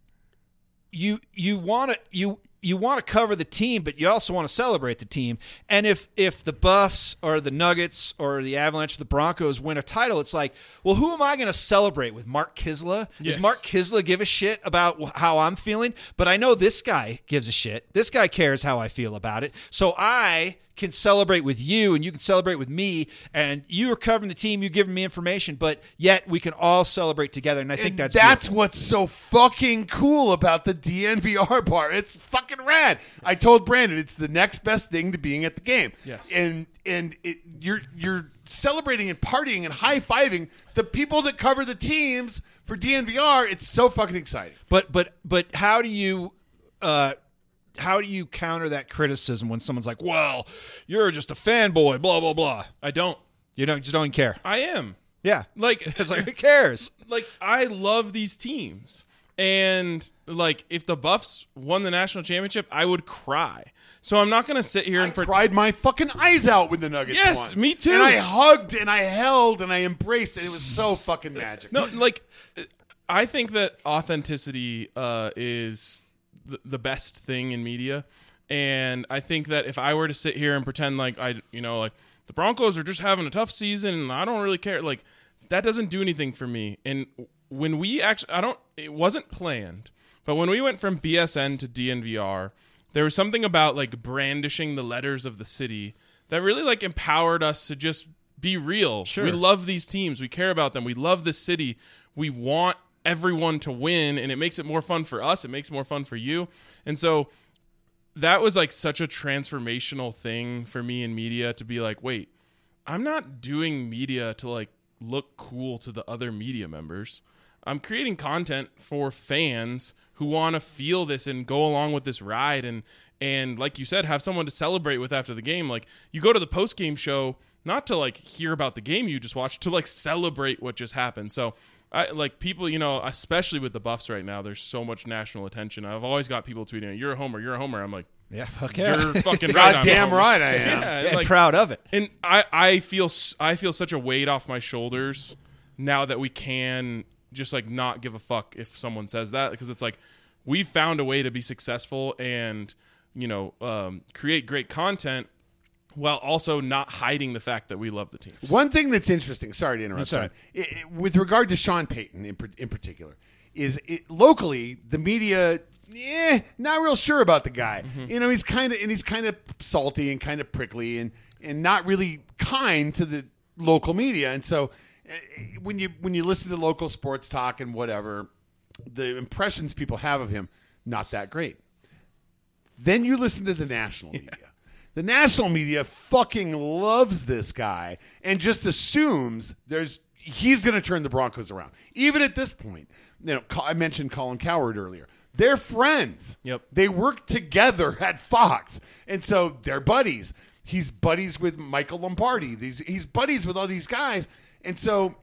you you want to you you want to cover the team, but you also want to celebrate the team. And if if the Buffs or the Nuggets or the Avalanche or the Broncos win a title, it's like, well, who am I going to celebrate with? Mark Kisla? Yes. Does Mark Kisla give a shit about wh- how I'm feeling? But I know this guy gives a shit. This guy cares how I feel about it. So I can celebrate with you, and you can celebrate with me, and you are covering the team, you're giving me information, but yet we can all celebrate together, and I think And that's that's beautiful. what's so fucking cool about the D N V R bar. It's fucking rad. I told Brandon it's the next best thing to being at the game. Yes. And and it, you're you're celebrating and partying and high fiving the people that cover the teams for D N V R. It's so fucking exciting. But but but how do you uh how do you counter that criticism when someone's like, "Well, you're just a fanboy, blah blah blah." I don't. You don't just don't even care. I am. Yeah. Like It's like, who cares? like I love these teams. And like if the Buffs won the national championship, I would cry. So I'm not going to sit here I and pre- cried my fucking eyes out when the Nuggets Yes, won. me too. And I hugged and I held and I embraced and it was so fucking magic. No, like I think that authenticity uh, is the, the best thing in media, and I think that if I were to sit here and pretend like I, you know, like the Broncos are just having a tough season and I don't really care, like that doesn't do anything for me. And when we actually, I don't, it wasn't planned, but when we went from B S N to D N V R, there was something about like brandishing the letters of the city that really like empowered us to just be real. Sure. We love these teams. We care about them. We love this city. We want everyone to win, and it makes it more fun for us. It makes it more fun for you. And so that was like such a transformational thing for me in media to be like, wait, I'm not doing media to like look cool to the other media members. I'm creating content for fans who want to feel this and go along with this ride, and and like you said, have someone to celebrate with after the game. Like you go to the post game show not to like hear about the game you just watched, to like celebrate what just happened. So I like people, you know, especially with the Buffs right now, there's so much national attention. I've always got people tweeting, "You're a homer, you're a homer." I'm like, Yeah, fuck yeah. "You're fucking right, I'm a Goddamn homer." right I am. Yeah, and like- proud of it. and I, I feel s- I feel such a weight off my shoulders now that we can just like not give a fuck if someone says that, because it's like we've found a way to be successful and, you know, um, create great content while also not hiding the fact that we love the team. One thing that's interesting, sorry to interrupt, That's all right. John, i- i- with regard to Sean Payton in, par- in particular, is it, locally the media, eh, not real sure about the guy. Mm-hmm. You know, he's kind of and he's kind of salty and kind of prickly and and not really kind to the local media. And so eh, when you when you listen to local sports talk and whatever, the impressions people have of him not that great. Then you listen to the national media. The national media fucking loves this guy and just assumes there's he's going to turn the Broncos around. Even at this point, you know, I mentioned Colin Cowherd earlier. They're friends. Yep. They work together at Fox, and so they're buddies. He's buddies with Michael Lombardi. These he's buddies with all these guys, and so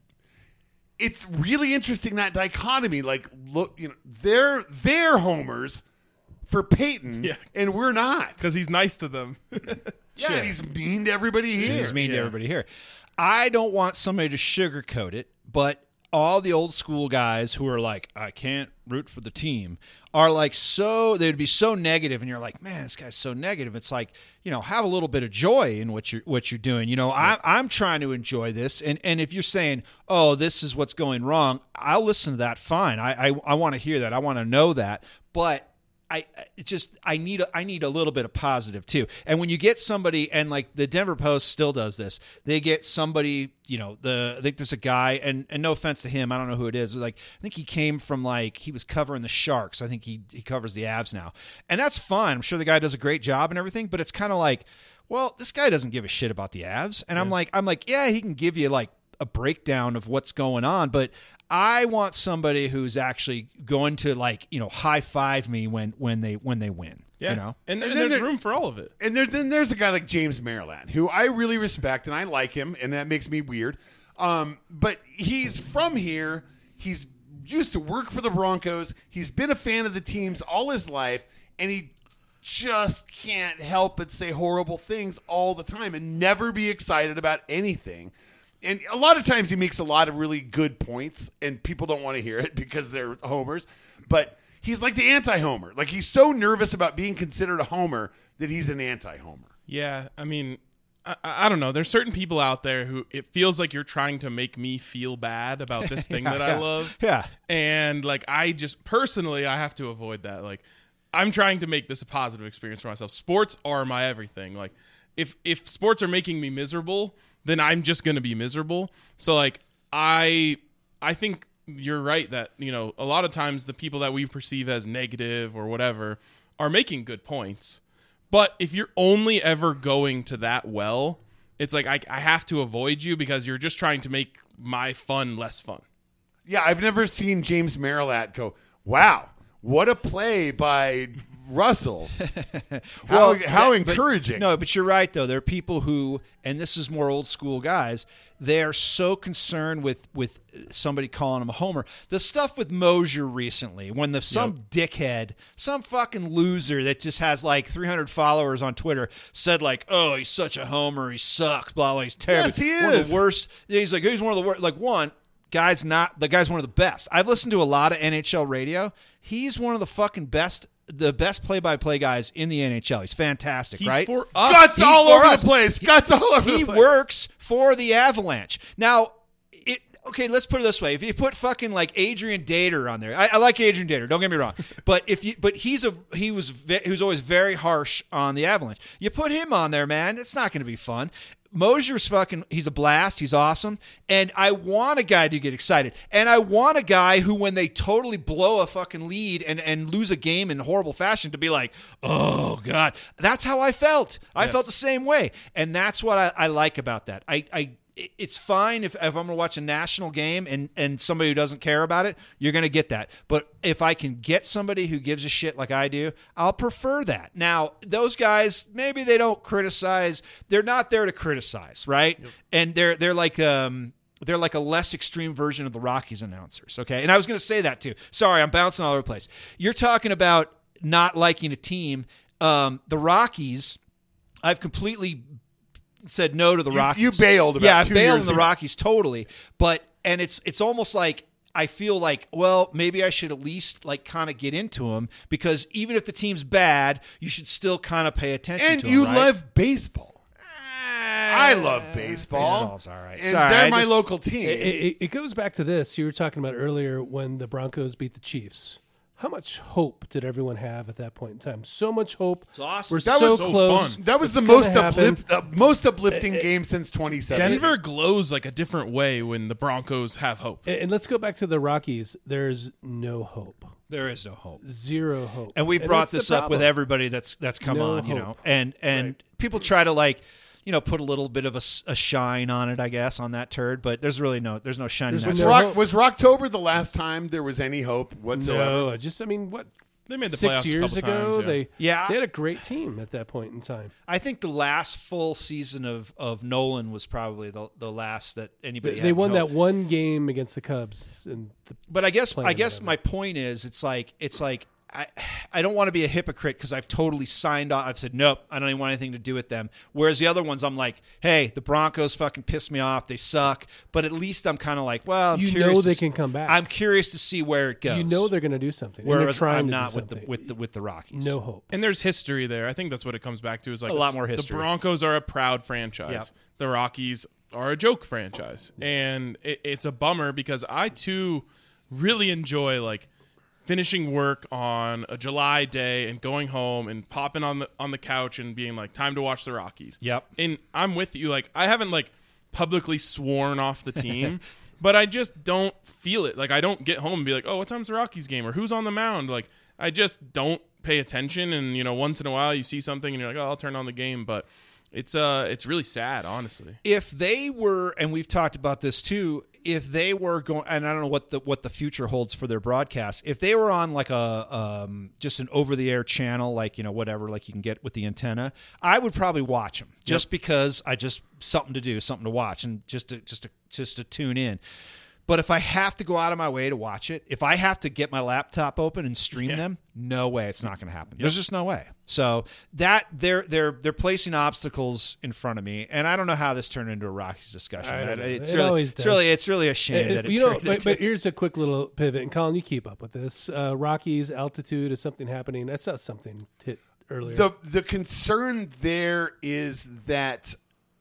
it's really interesting, that dichotomy. Like, look, you know, they're they're homers for Peyton, Yeah. and we're not. Because he's nice to them. Yeah, and he's mean to everybody here. He's mean to Yeah. everybody here. I don't want somebody to sugarcoat it, but all the old school guys who are like, I can't root for the team, are like so, they'd be so negative, and you're like, man, this guy's so negative. It's like, you know, have a little bit of joy in what you're what you're doing. You know, I, I'm trying to enjoy this, and and if you're saying, oh, this is what's going wrong, I'll listen to that. Fine, I I, I want to hear that. I want to know that, but. I it's just I need a, I need a little bit of positive too. And when you get somebody, and like the Denver Post still does this, they get somebody, you know, the I think there's a guy, and, and no offense to him, I don't know who it is, but like I think he came from like he was covering the Sharks. I think he he covers the Avs now, and that's fine. I'm sure the guy does a great job and everything, but it's kind of like, well, this guy doesn't give a shit about the Avs, and I'm like I'm like yeah, he can give you like a breakdown of what's going on, but I want somebody who's actually going to like, you know, high five me when when they when they win. Yeah, You know? and, and, then there's there- room for all of it. And there, then there's a guy like James Maryland, who I really respect, and I like him, and that makes me weird. Um, but he's from here. He's used to work for the Broncos. He's been a fan of the teams all his life, and he just can't help but say horrible things all the time and never be excited about anything. And a lot of times he makes a lot of really good points, and people don't want to hear it because they're homers. But he's like the anti-homer. Like, he's so nervous about being considered a homer that he's an anti-homer. Yeah, I mean, I, I don't know. There's certain people out there who it feels like you're trying to make me feel bad about this thing Yeah, that yeah. I love. Yeah. And like, I just personally, I have to avoid that. Like, I'm trying to make this a positive experience for myself. Sports are my everything. Like, if if sports are making me miserable, then I'm just going to be miserable. So like, I I think you're right that, you know, a lot of times the people that we perceive as negative or whatever are making good points. But if you're only ever going to that well, it's like I, I have to avoid you because you're just trying to make my fun less fun. Yeah, I've never seen James Maryland go, wow, what a play by Russell. How, how that- but- encouraging. no, but you're right, though. There are people who, and this is more old school guys, they are so concerned with, with somebody calling them a homer. The stuff with Mosier recently, when the some dickhead, some fucking loser that just has like three hundred followers on Twitter said like, oh, he's such a homer, he sucks, blah, blah, he's terrible. Yes, he One of is. the worst. He's like, he's one of the worst. Like, one, guy's not, the guy's one of the best. I've listened to a lot of N H L radio. He's one of the fucking best, the best play-by-play guys in the N H L. He's fantastic, He's right? for us. Guts He's all for over us. the place. Guts all over He the place. works for the Avalanche. Now, it okay, let's put it this way. If you put fucking like Adrian Dater on there, I, I like Adrian Dater, don't get me wrong. But if you but he's a he was ve- he was always very harsh on the Avalanche. You put him on there, man, it's not going to be fun. Mosier's fucking, he's a blast. He's awesome. And I want a guy to get excited. And I want a guy who, when they totally blow a fucking lead and, and lose a game in horrible fashion, to be like, oh, God. That's how I felt. I Yes. felt the same way. And that's what I, I like about that. I, I It's fine if, if I'm going to watch a national game and, and somebody who doesn't care about it, you're going to get that. But if I can get somebody who gives a shit like I do, I'll prefer that. Now, those guys, maybe they don't criticize. They're not there to criticize, right? Yep. And they're they're like um they're like a less extreme version of the Rockies announcers, okay? And I was going to say that too. Sorry, I'm bouncing all over the place. You're talking about not liking a team. Um, the Rockies, I've completely said no to the You- Rockies. you bailed about yeah, I two bailed years on the ago. Rockies totally. But and it's it's almost like I feel like, well, maybe I should at least like kind of get into them, because even if the team's bad, you should still kind of pay attention And to you them, right? love baseball. I love baseball. Baseball's all right. And Sorry, they're I my just- local team. It, it, it goes back to this you were talking about earlier when the Broncos beat the Chiefs. How much hope did everyone have at that point in time? So much hope. It's awesome. We're That so was so close. fun. that was It's the gonna most happen. uplift, uh, most uplifting game since twenty seventeen. Denver glows like a different way when the Broncos have hope. And, and let's go back to the Rockies. There's no hope. There is no hope. Zero hope. And we've that's brought the this up with problem. everybody that's that's come No on, you know, hope. and and Right. people try to like, you know, put a little bit of a, s- a shine on it, I guess, on that turd, but there's really no there's no shine in There's that. Was, no turd. Rock, hope. was Rocktober the last time there was any hope whatsoever? No, just I mean, what They made the six playoffs a years couple ago? times, yeah. They Yeah. they had a great team at that point in time. I think the last full season of, of Nolan was probably the the last that anybody They, had they won hope. that one game against the Cubs, and the, But I guess playing I guess whatever. my point is, it's like it's like I I don't want to be a hypocrite because I've totally signed off. I've said nope, I don't even want anything to do with them. Whereas the other ones, I'm like, hey, the Broncos fucking pissed me off. They suck. But at least I'm kind of like, well, I'm you curious know to they s- can come back. I'm curious to see where it goes. you know they're going to do something. and they're Whereas trying I'm to do not with the something. with the with the Rockies. no hope. And there's history there. I think that's what it comes back to. Is like A lot more history. The Broncos are a proud franchise. Yep. The Rockies are a joke franchise, and it, it's a bummer because I too really enjoy like finishing work on a July day and going home and popping on the on the couch and being like, time to watch the Rockies. Yep. And I'm with you. Like, I haven't like publicly sworn off the team. But I just don't feel it. Like, I don't get home and be like, oh, what time's the Rockies game? Or who's on the mound? Like, I just don't pay attention. And, you know, once in a while you see something and you're like, oh, I'll turn on the game. But It's uh, it's really sad, honestly. If they were, and we've talked about this too, if they were going, and I don't know what the what the future holds for their broadcast. If they were on like a um, just an over the air channel, like you know whatever, like you can get with the antenna, I would probably watch them just yep. because I just something to do, something to watch, and just to just to just to tune in. But if I have to go out of my way to watch it, if I have to get my laptop open and stream yeah. them, no way, it's not going to happen. Yep. There's just no way. So that they're they're they're placing obstacles in front of me, and I don't know how this turned into a Rockies discussion. I don't know. It's it really always it's does. really it's really a shame it, that it you know. turned But, into, but here's a quick little pivot, and Colin, you keep up with this. Uh, Rockies altitude is something happening. That's not something hit earlier. The the concern there is that.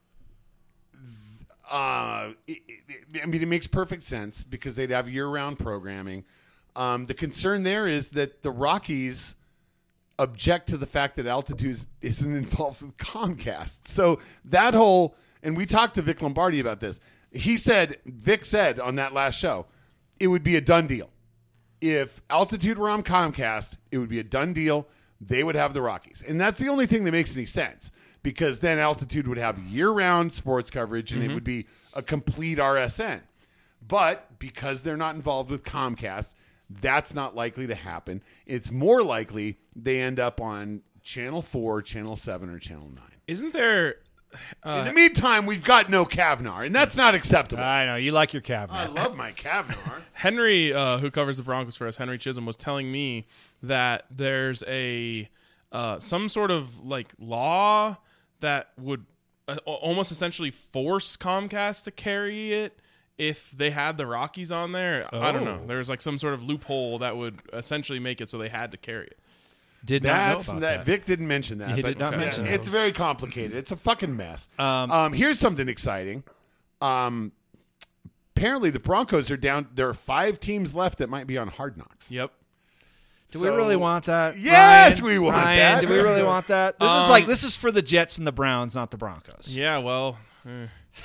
Uh, it, it, I mean, it makes perfect sense because they'd have year-round programming. Um, the concern there is that the Rockies object to the fact that altitude isn't involved with Comcast. So that whole, and we talked to Vic Lombardi about this. He said, Vic said on that last show, it would be a done deal. If altitude were on Comcast, it would be a done deal. They would have the Rockies. And that's the only thing that makes any sense. Because then Altitude would have year-round sports coverage, and mm-hmm. it would be a complete R S N. But because they're not involved with Comcast, that's not likely to happen. It's more likely they end up on Channel four, Channel seven, or Channel nine. Isn't there... Uh, In the meantime, we've got no Kavnar, and that's not acceptable. I know. You like your Kavnar. I love my Kavnar. Henry, uh, who covers the Broncos for us, Henry Chisholm, was telling me that there's a uh, some sort of like law that would uh, almost essentially force Comcast to carry it if they had the Rockies on there. Oh. I don't know. There's like some sort of loophole that would essentially make it so they had to carry it. Did not That's, know about that, that. Vic didn't mention that. He but did not okay. mention that. It's very complicated. It's a fucking mess. Um, um, here's something exciting. Um, apparently the Broncos are down. There are five teams left that might be on Hard Knocks. Yep. Do So- we really want that? Yes, Ryan? we want Ryan, that. Do we really want that? This Um, is like this is for the Jets and the Browns, not the Broncos. Yeah, well, eh.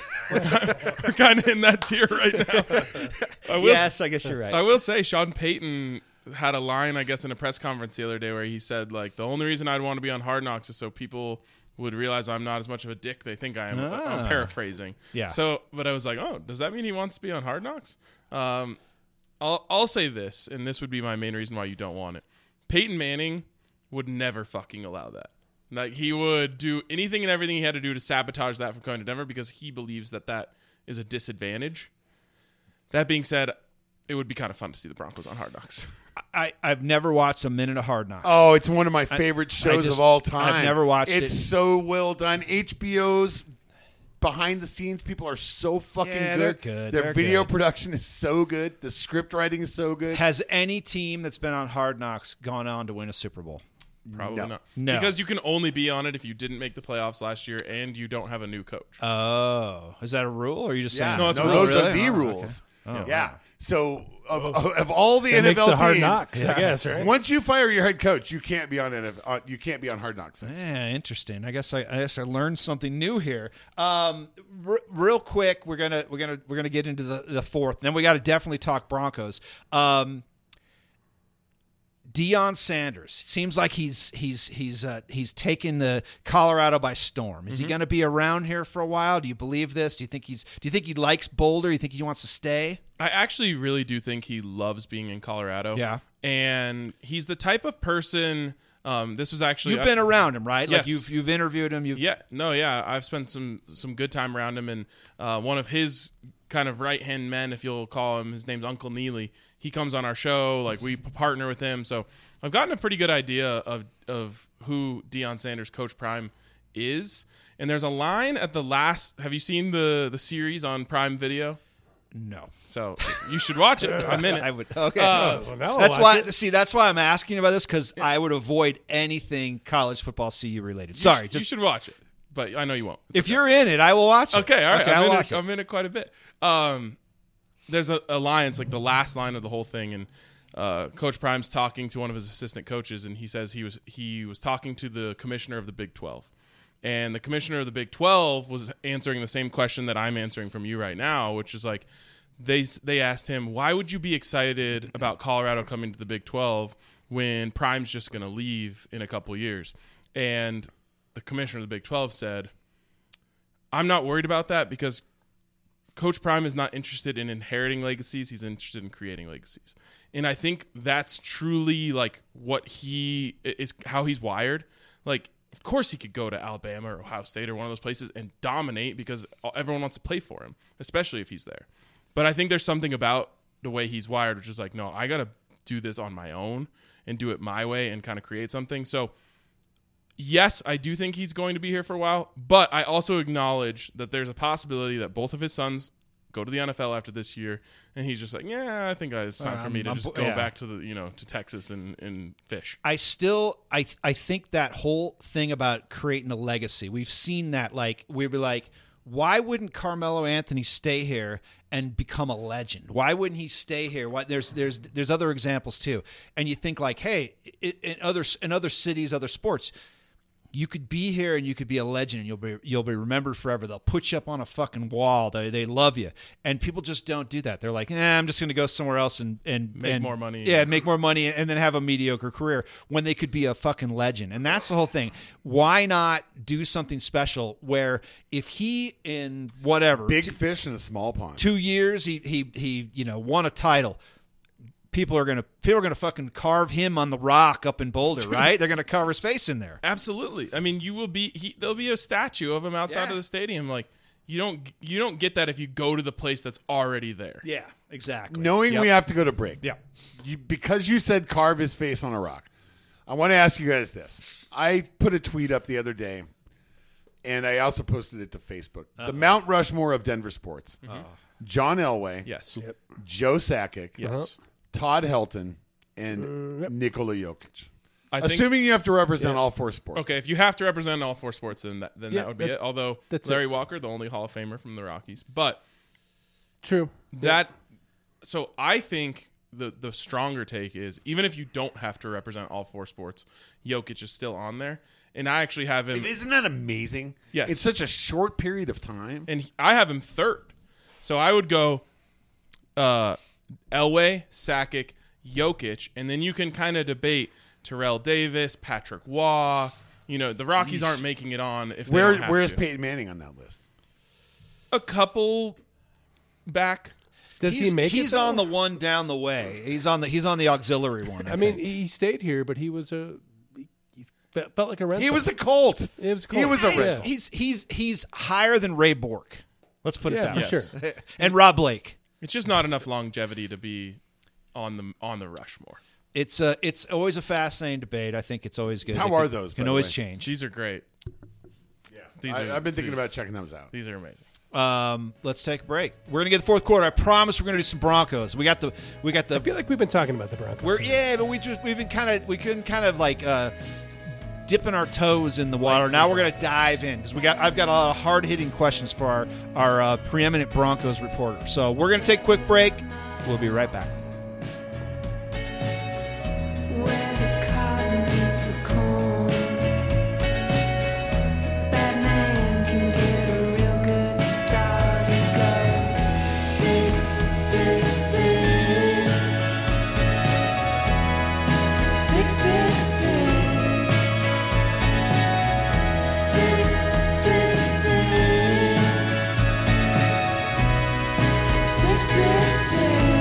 we're kind of in that tier right now. I will, Yes, I guess you're right. I will say Sean Payton had a line, I guess, in a press conference the other day where he said, like, the only reason I'd want to be on Hard Knocks is so people would realize I'm not as much of a dick they think I am. Ah. I'm paraphrasing. Yeah. So, but I was like, oh, does that mean he wants to be on Hard Knocks? Um, I'll I'll say this, and this would be my main reason why you don't want it. Peyton Manning would never fucking allow that. Like, he would do anything and everything he had to do to sabotage that from going to Denver because he believes that that is a disadvantage. That being said, it would be kind of fun to see the Broncos on Hard Knocks. I, I've never watched a minute of Hard Knocks. Oh, it's one of my favorite I shows just- of all time. I've never watched it's it. It's so well done. H B O's behind the scenes people are so fucking Yeah, good. they're good. Their They're video good. production is so good. The script writing is so good. Has any team that's been on Hard Knocks gone on to win a Super Bowl? Probably No. not. No. Because you can only be on it if you didn't make the playoffs last year and you don't have a new coach. Oh, is that a rule, or are you just Yeah, saying? No, it's no, a those rule. are the Really? Oh, rules. okay. Oh, Yeah. So of, of, of all the That N F L makes the Hard teams, Knocks, I guess, right? once you fire your head coach, you can't be on N F L, uh, you can't be on Hard Knocks. Yeah, interesting. I guess I, I guess I learned something new here. Um, r- real quick, we're gonna we're gonna we're gonna get into the, the fourth. Then we got to definitely talk Broncos. Um, Deion Sanders seems like he's he's he's uh, he's taken the Colorado by storm. Is Mm-hmm. he going to be around here for a while? Do you believe this? Do you think he's do you think he likes Boulder? Do you think he wants to stay? I actually really do think he loves being in Colorado. Yeah. And he's the type of person um, this was actually You've been around him, right? Like Yes. you've you've interviewed him. You've Yeah, no, yeah. I've spent some some good time around him, and uh, one of his kind of right hand men, if you'll call him, his name's Uncle Neely. He comes on our show, like we partner with him, so I've gotten a pretty good idea of of who Deion Sanders, Coach Prime, is. And there's a line at the last. Have you seen the the series on Prime Video? no. So you should watch it. I'm in it. I would okay. Uh, Well, now I'll That's watch why. it. See, that's why I'm asking about this because I would avoid anything college football C U related. Sorry, you, just you should watch it, but I know you won't. It's if you're in it, I will watch it. Okay, all right. Okay, I'm, I'll in watch it, it. I'm in it quite a bit. Um, there's a, a line. It's like the last line of the whole thing, and uh, Coach Prime's talking to one of his assistant coaches, and he says he was he was talking to the commissioner of the Big twelve, and the commissioner of the Big twelve was answering the same question that I'm answering from you right now, which is like they they asked him, why would you be excited about Colorado coming to the Big twelve when Prime's just going to leave in a couple years? And the commissioner of the Big twelve said, I'm not worried about that because Coach Prime is not interested in inheriting legacies. He's interested in creating legacies. And I think that's truly like what he is, how he's wired. Like, of course he could go to Alabama or Ohio State or one of those places and dominate because everyone wants to play for him, especially if he's there. But I think there's something about the way he's wired, which is like, no, I got to do this on my own and do it my way and kind of create something. So yes, I do think he's going to be here for a while, but I also acknowledge that there's a possibility that both of his sons go to the N F L after this year, and he's just like, yeah, I think it's time for me to I'm- just I'm- go yeah. back to the, you know, to Texas and, and fish. I still, I, I think that whole thing about creating a legacy, we've seen that. Like, we'd be like, why wouldn't Carmelo Anthony stay here and become a legend? Why wouldn't he stay here? Why, there's, there's, there's other examples too. And you think like, hey, it, in other, in other cities, other sports, you could be here and you could be a legend and you'll be you'll be remembered forever. They'll put you up on a fucking wall. They they love you. And people just don't do that. They're like, eh, I'm just going to go somewhere else and, and Make and- more money. Yeah, make more money and then have a mediocre career when they could be a fucking legend. And that's the whole thing. Why not do something special where if he in whatever Big t- fish in a small pond. two years he he he you know won a title. People are gonna people are gonna fucking carve him on the rock up in Boulder, right? They're gonna carve his face in there. Absolutely. I mean, you will be. He, there'll be a statue of him outside Yeah. of the stadium. Like you don't you don't get that if you go to the place that's already there. Yeah, exactly. Knowing Yep. we have to go to break. Yeah. You, because you said carve his face on a rock, I want to ask you guys this. I put a tweet up the other day, and I also posted it to Facebook. The Mount Rushmore of Denver sports. John Elway. Yes. Joe Sakic. Yes. Todd Helton. And Nikola Jokic. I think, Assuming you have to represent all four sports. okay, if you have to represent all four sports, then that, then Yeah, that would be that- it. Although that's Larry it. Walker, the only Hall of Famer from the Rockies, but True. that. So I think the the stronger take is even if you don't have to represent all four sports, Jokic is still on there, and I actually have him. Isn't that amazing? Yes. It's such a short period of time. and he- I have him third. So I would go uh, Elway, Sakic, Jokic, and then you can kind of debate Terrell Davis, Patrick Waugh. You know, the Rockies aren't making it on if they Where don't have Where's to. Peyton Manning on that list? A couple back. Does he's, he make he's it? on though? the one down the way. He's on the he's on the auxiliary one. I, I mean, think. he stayed here, but he was a. He he fe- felt like a rental. He was a Colt. It was He cool. was a Yeah. rental. he's he's he's higher than Ray Bork. Let's put it Yeah, that for way. sure. And Rob Blake. It's just not enough longevity to be on the on the Rushmore. It's uh it's always a fascinating debate. I think it's always good. How It are can- those, Can by the always way? change. These are great. Yeah. These I, are- I've been thinking these- about checking those out. These are amazing. Um, let's take a break. We're gonna get the fourth quarter. I promise we're gonna do some Broncos. We got the we got the I feel like we've been talking about the Broncos. We're yeah, but we just we've been kind of we couldn't kind of like uh, dipping our toes in the water. Now we're gonna dive in because we got I've got a lot of hard hitting questions for our our uh, preeminent Broncos reporter. So we're gonna take a quick break. We'll be right back. Where the cotton meets the corn, a bad man can get a real good start. It goes six, six, six, six, six, six, six, six, six, six, six.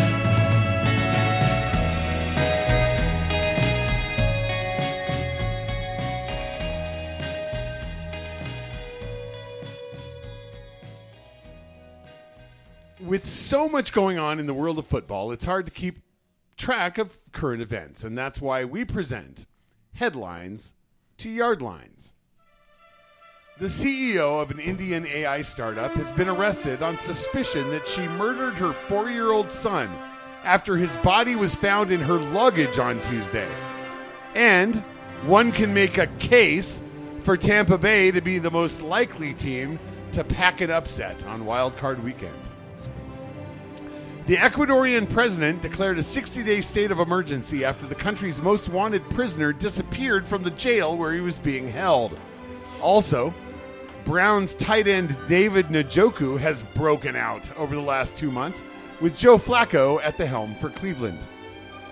With so much going on in the world of football, it's hard to keep track of current events, and that's why we present headlines to yardlines. The C E O of an Indian A I startup has been arrested on suspicion that she murdered her four-year-old son after his body was found in her luggage on Tuesday. And one can make a case for Tampa Bay to be the most likely team to pack an upset on Wild Card Weekend. The Ecuadorian president declared a sixty-day state of emergency after the country's most wanted prisoner disappeared from the jail where he was being held. Also, Browns tight end David Njoku has broken out over the last two months, with Joe Flacco at the helm for Cleveland.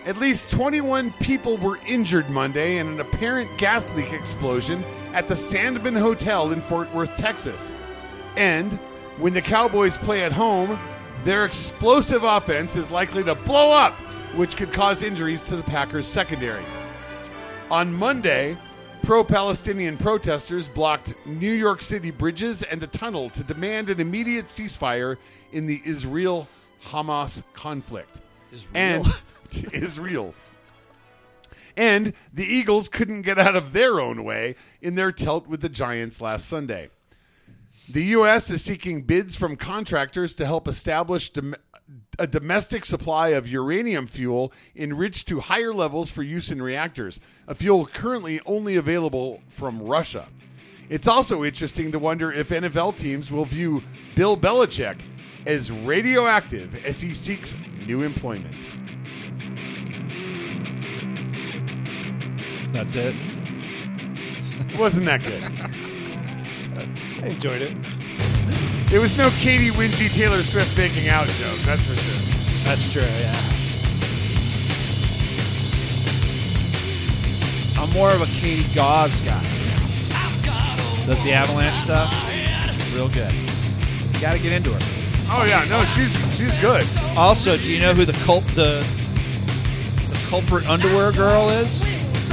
At least twenty-one people were injured Monday in an apparent gas leak explosion at the Sandman Hotel in Fort Worth, Texas. And when the Cowboys play at home, their explosive offense is likely to blow up, which could cause injuries to the Packers' secondary. On Monday, pro-Palestinian protesters blocked New York City bridges and a tunnel to demand an immediate ceasefire in the Israel-Hamas conflict. Israel? And Israel. And the Eagles couldn't get out of their own way in their tilt with the Giants last Sunday. The U S is seeking bids from contractors to help establish dom- a domestic supply of uranium fuel enriched to higher levels for use in reactors, a fuel currently only available from Russia. It's also interesting to wonder if N F L teams will view Bill Belichick as radioactive as he seeks new employment. That's it. Wasn't that good? I enjoyed it. It was no Katie Wingy Taylor Swift faking out joke, that's for sure. That's true, yeah. I'm more of a Katie Gauze guy. Does the Avalanche stuff? Real good. You got to get into her. Oh yeah, no, she's she's good. Also, do you know who the cult the the culprit underwear girl is?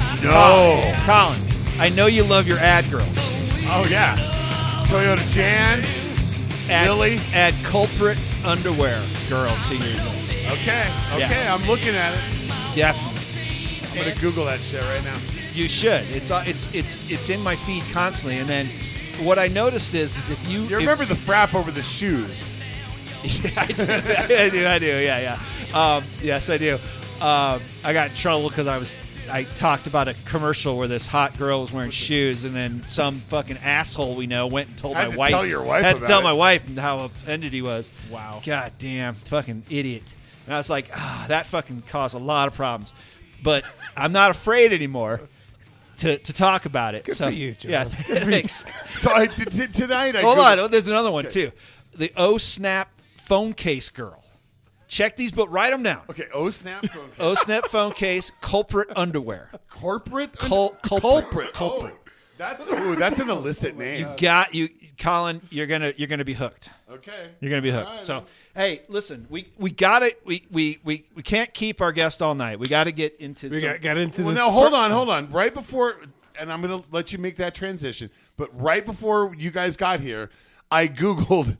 No. Colin, I know you love your ad girls. Oh yeah. Toyota Jan. Add, Lily? add culprit underwear girl to your list. Okay. Okay, Yes. I'm looking at it. Definitely. I'm gonna Google that shit right now. You should. It's uh, it's it's it's in my feed constantly. And then what I noticed is is if you You if- remember the frap over the shoes? Yeah, I do. I do. I do. Yeah, yeah. Um, yes, I do. Um, I got in trouble because I was I talked about a commercial where this hot girl was wearing shoes, and then some fucking asshole we know went and told Had my to wife. tell your wife Had to about tell it. my wife how offended he was. Wow. God damn, fucking idiot. And I was like, ah, that fucking caused a lot of problems. But I'm not afraid anymore to to talk about it. Good so, for you, Joe. Yeah, thanks. So I t- t- tonight I Hold Googled- on. Oh, there's another one, too. The O Snap phone case girl. Check these, but write them down. Okay, O Snap. Okay. O Snap phone case, culprit underwear. Corporate. Cul- culprit. Culprit. Culprit. Oh, that's ooh, that's an illicit name. Got you, Colin. You're gonna you're gonna be hooked. Okay. You're gonna be hooked. All right, So, man. hey, listen, we we got it. We we we we can't keep our guest all night. We got to get into. We some, got, got into Well, this. now hold on, hold on. Right before, and I'm going to let you make that transition. But right before you guys got here, I Googled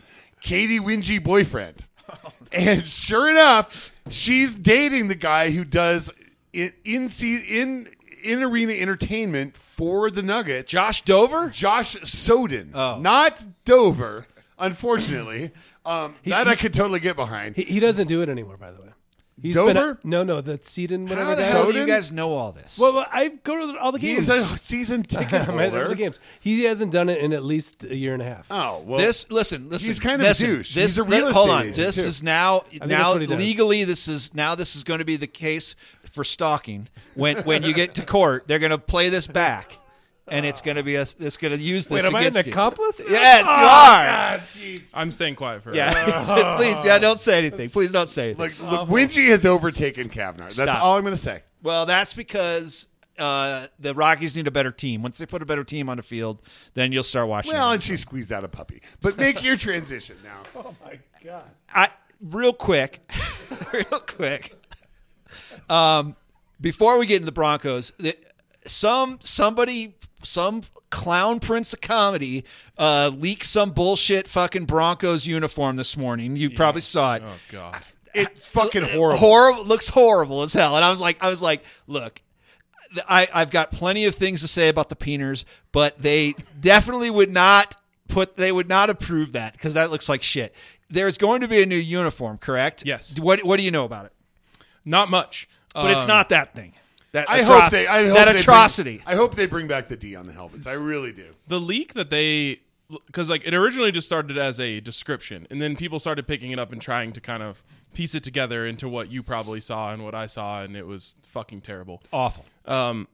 Katie Wingy boyfriend, and sure enough, she's dating the guy who does in in in in arena entertainment for the Nuggets. Josh Dover. Josh Soden, Oh. not Dover. Unfortunately, um, He- that he- I could totally get behind. He, he doesn't do it anymore, by the way. He's Dover? Been a, no, no, the Seedon, whatever How the that hell is. do you Soden? guys know all this? Well, well, I go to all the games. He's a season ticket I'm at all holder. the games. He hasn't done it in at least a year and a half. Oh well, this listen, listen. he's kind of a listen, douche. This, He's a real li- hold estate on. agent, This too. is now that's now what he does. legally. This is now this is going to be the case for stalking. When when you get to court, they're going to play this back, and it's going to be a. It's going to use this Wait, am I an against you. accomplice? Yes, you Oh, are. God, jeez. I'm staying quiet for Yeah, please, yeah, don't say anything. Please don't say anything. Look, look Wingy has overtaken Kavanaugh. That's Stop. all I'm going to say. Well, that's because uh, the Rockies need a better team. Once they put a better team on the field, then you'll start watching. Well, them. and she squeezed out a puppy. But make your transition now. Oh, my God. I real quick, real quick. Um, before we get into the Broncos, the, some somebody, some clown prince of comedy, uh, leaked some bullshit fucking Broncos uniform this morning. You probably saw it. Oh god. It fucking horrible. Horrible, looks horrible as hell. And I was like, I was like, look, I, I've got plenty of things to say about the Peeners, but they definitely would not put, they would not approve that because that looks like shit. There's going to be a new uniform, correct? Yes. What What do you know about it? Not much. But it's Um, not that thing. That I atroc- hope they. I hope that they bring- atrocity. I hope they bring back the D on the helmets. I really do. the leak that they because like it originally just started as a description and then people started picking it up and trying to kind of piece it together into what you probably saw and what I saw, and it was fucking terrible. Awful. Um,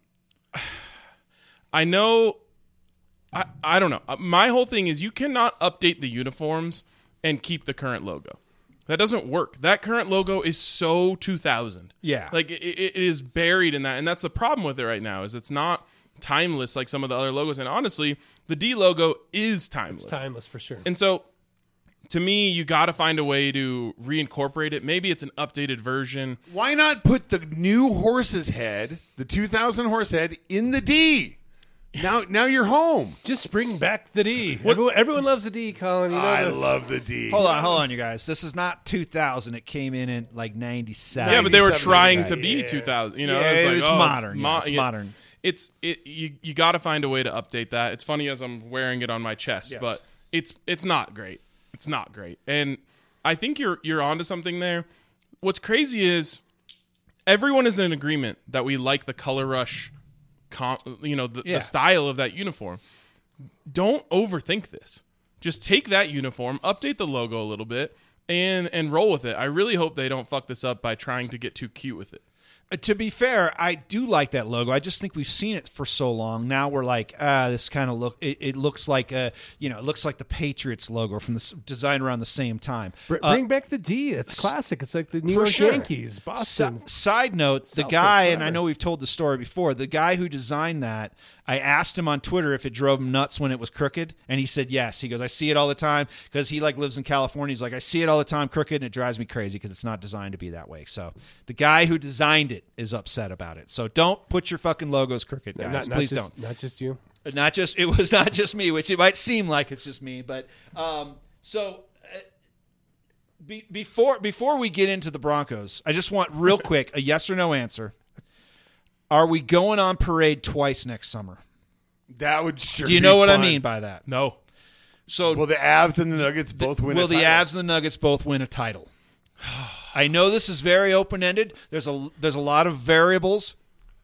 I know. I, I don't know. Uh, My whole thing is you cannot update the uniforms and keep the current logo. That doesn't work. That current logo is so two thousand. Yeah. Like, it, it is buried in that. And that's the problem with it right now is it's not timeless like some of the other logos. And honestly, the D logo is timeless. It's timeless for sure. And so, to me, you got to find a way to reincorporate it. Maybe it's an updated version. Why not put the new horse's head, the two thousand horse head, in the D? Now, now you're home. Just bring back the D. Everyone, everyone loves the D, Colin. You know I this. love the D. Hold on, hold on, you guys. This is not two thousand. It came in in like ninety-seven. Yeah, but they were ninety-seven, trying right. to be two thousand. You know, Yeah, it's like, it's oh, modern. mo- Yeah, it's yeah. modern. It's it. You you got to find a way to update that. It's funny as I'm wearing it on my chest, Yes. but it's it's not great. It's not great, and I think you're you're onto something there. What's crazy is everyone is in agreement that we like the color rush, com- you know, the, Yeah. the style of that uniform. Don't overthink this. Just take that uniform, update the logo a little bit, and and roll with it. I really hope they don't fuck this up by trying to get too cute with it. Uh, To be fair, I do like that logo. I just think we've seen it for so long. Now we're like, ah, this kind of look. It, it looks like a, you know, it looks like the Patriots logo from the s- designed around the same time. Br- Uh, bring back the D. It's classic. It's like the New For York sure. Yankees, Si- Boston. side note, the Celtics, guy, and I whatever. know we've told the story before, the guy who designed that, I asked him on Twitter if it drove him nuts when it was crooked, and he said yes. He goes, I see it all the time, because he like lives in California. He's like, I see it all the time crooked, and it drives me crazy because it's not designed to be that way. So the guy who designed it is upset about it. So don't put your fucking logos crooked, guys. Not- not Please just- don't. Not just you. Not just it was not just me, which it might seem like it's just me, but um, so uh, be, before before we get into the Broncos, I just want real quick a yes or no answer. Are we going on parade twice next summer? That would sure. Do you be know what I fun. mean by that? No. So Will the Avs and the Nuggets both win? will a the title? Avs and the Nuggets both win a title? I know this is very open ended. There's a there's a lot of variables.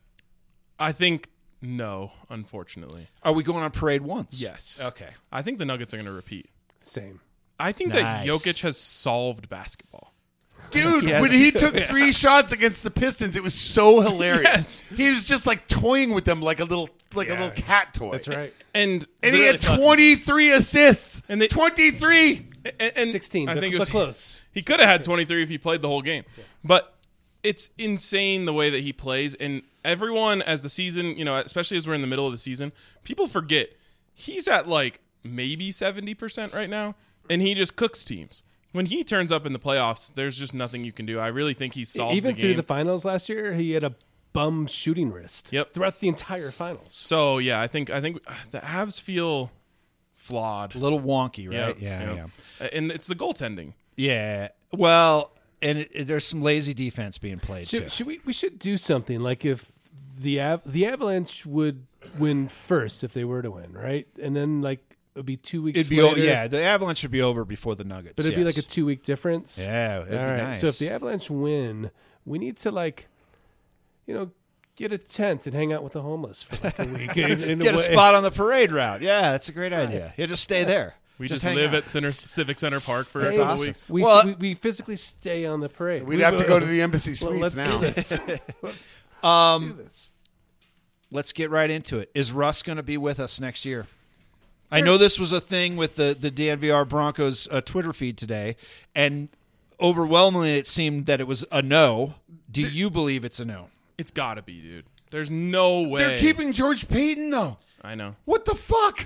I think no, unfortunately. Are we going on parade once? Yes. Okay. I think the Nuggets are going to repeat. Same. I think Nice. that Jokic has solved basketball. Dude, Yes. when he took three shots against the Pistons, it was so hilarious. Yes. He was just like toying with them like a little like a Yeah. little cat toy. That's right. And And he Really had fucking- twenty-three assists. And they- twenty-three. and, and sixteen, I but- think it but was close. He could have had twenty-three if he played the whole game. But it's insane the way that he plays, and everyone as the season, you know, especially as we're in the middle of the season, people forget he's at like maybe seventy percent right now, and he just cooks teams. When he turns up in the playoffs, there's just nothing you can do. I really think he's solved Even the through game. the finals last year, he had a bum shooting wrist. Yep. Throughout the entire finals. So yeah, I think I think the Avs feel flawed. A little wonky, right? Yep, yep. And it's the goaltending. Yeah. Well, and it, it- there's some lazy defense being played too. Should, should we? We should do something like if the Av- the Avalanche would win first if they were to win, right? And then like it'd be two weeks. It'd be o- later, yeah. The Avalanche should be over before the Nuggets. but it'd be yes. like a two week difference. yeah. It'd All be right. nice. So if the Avalanche win, we need to like, you know, get a tent and hang out with the homeless for like a week. in, in get a way. spot on the parade route, yeah, that's a great idea. Yeah, just stay there. We just, hang live out. at Center Civic Center Park for That's a couple awesome. weeks. We, Well- we we physically stay on the parade. We'd We- have to go to well, the embassy suites let's now. do this. Let's Um, do this. let's get right into it. Is Russ going to be with us next year? I know this was a thing with the the D N V R Broncos uh, Twitter feed today, and overwhelmingly it seemed that it was a no. Do you believe it's a no? It's got to be, dude. There's no way. They're keeping George Payton though. I know. What the fuck?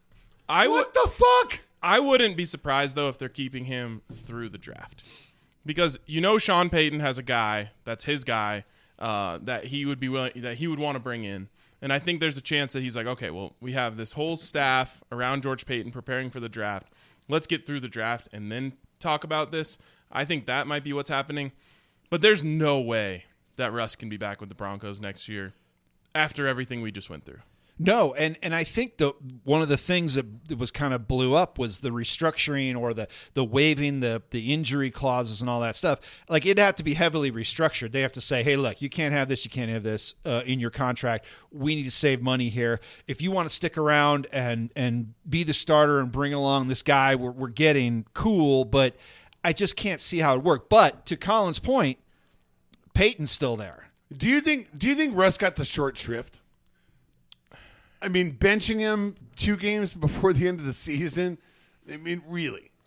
I would. What the fuck? I wouldn't be surprised though if they're keeping him through the draft, because you know Sean Payton has a guy that's his guy uh, that he would be willing that he would want to bring in, and I think there's a chance that he's like, okay, well we have this whole staff around George Payton preparing for the draft. Let's get through the draft and then talk about this. I think that might be what's happening, but there's no way that Russ can be back with the Broncos next year after everything we just went through. No, and, and I think the one of the things that, that was kind of blew up was the restructuring or the the waiving the the injury clauses and all that stuff. Like it'd have to be heavily restructured. They have to say, hey, look, you can't have this, you can't have this uh, in your contract. We need to save money here. If you want to stick around and and be the starter and bring along this guy we're, we're getting, cool, but I just can't see how it worked. But to Colin's point, Peyton's still there. Do you think? Do you think Russ got the short shrift? I mean, benching him two games before the end of the season. I mean, really?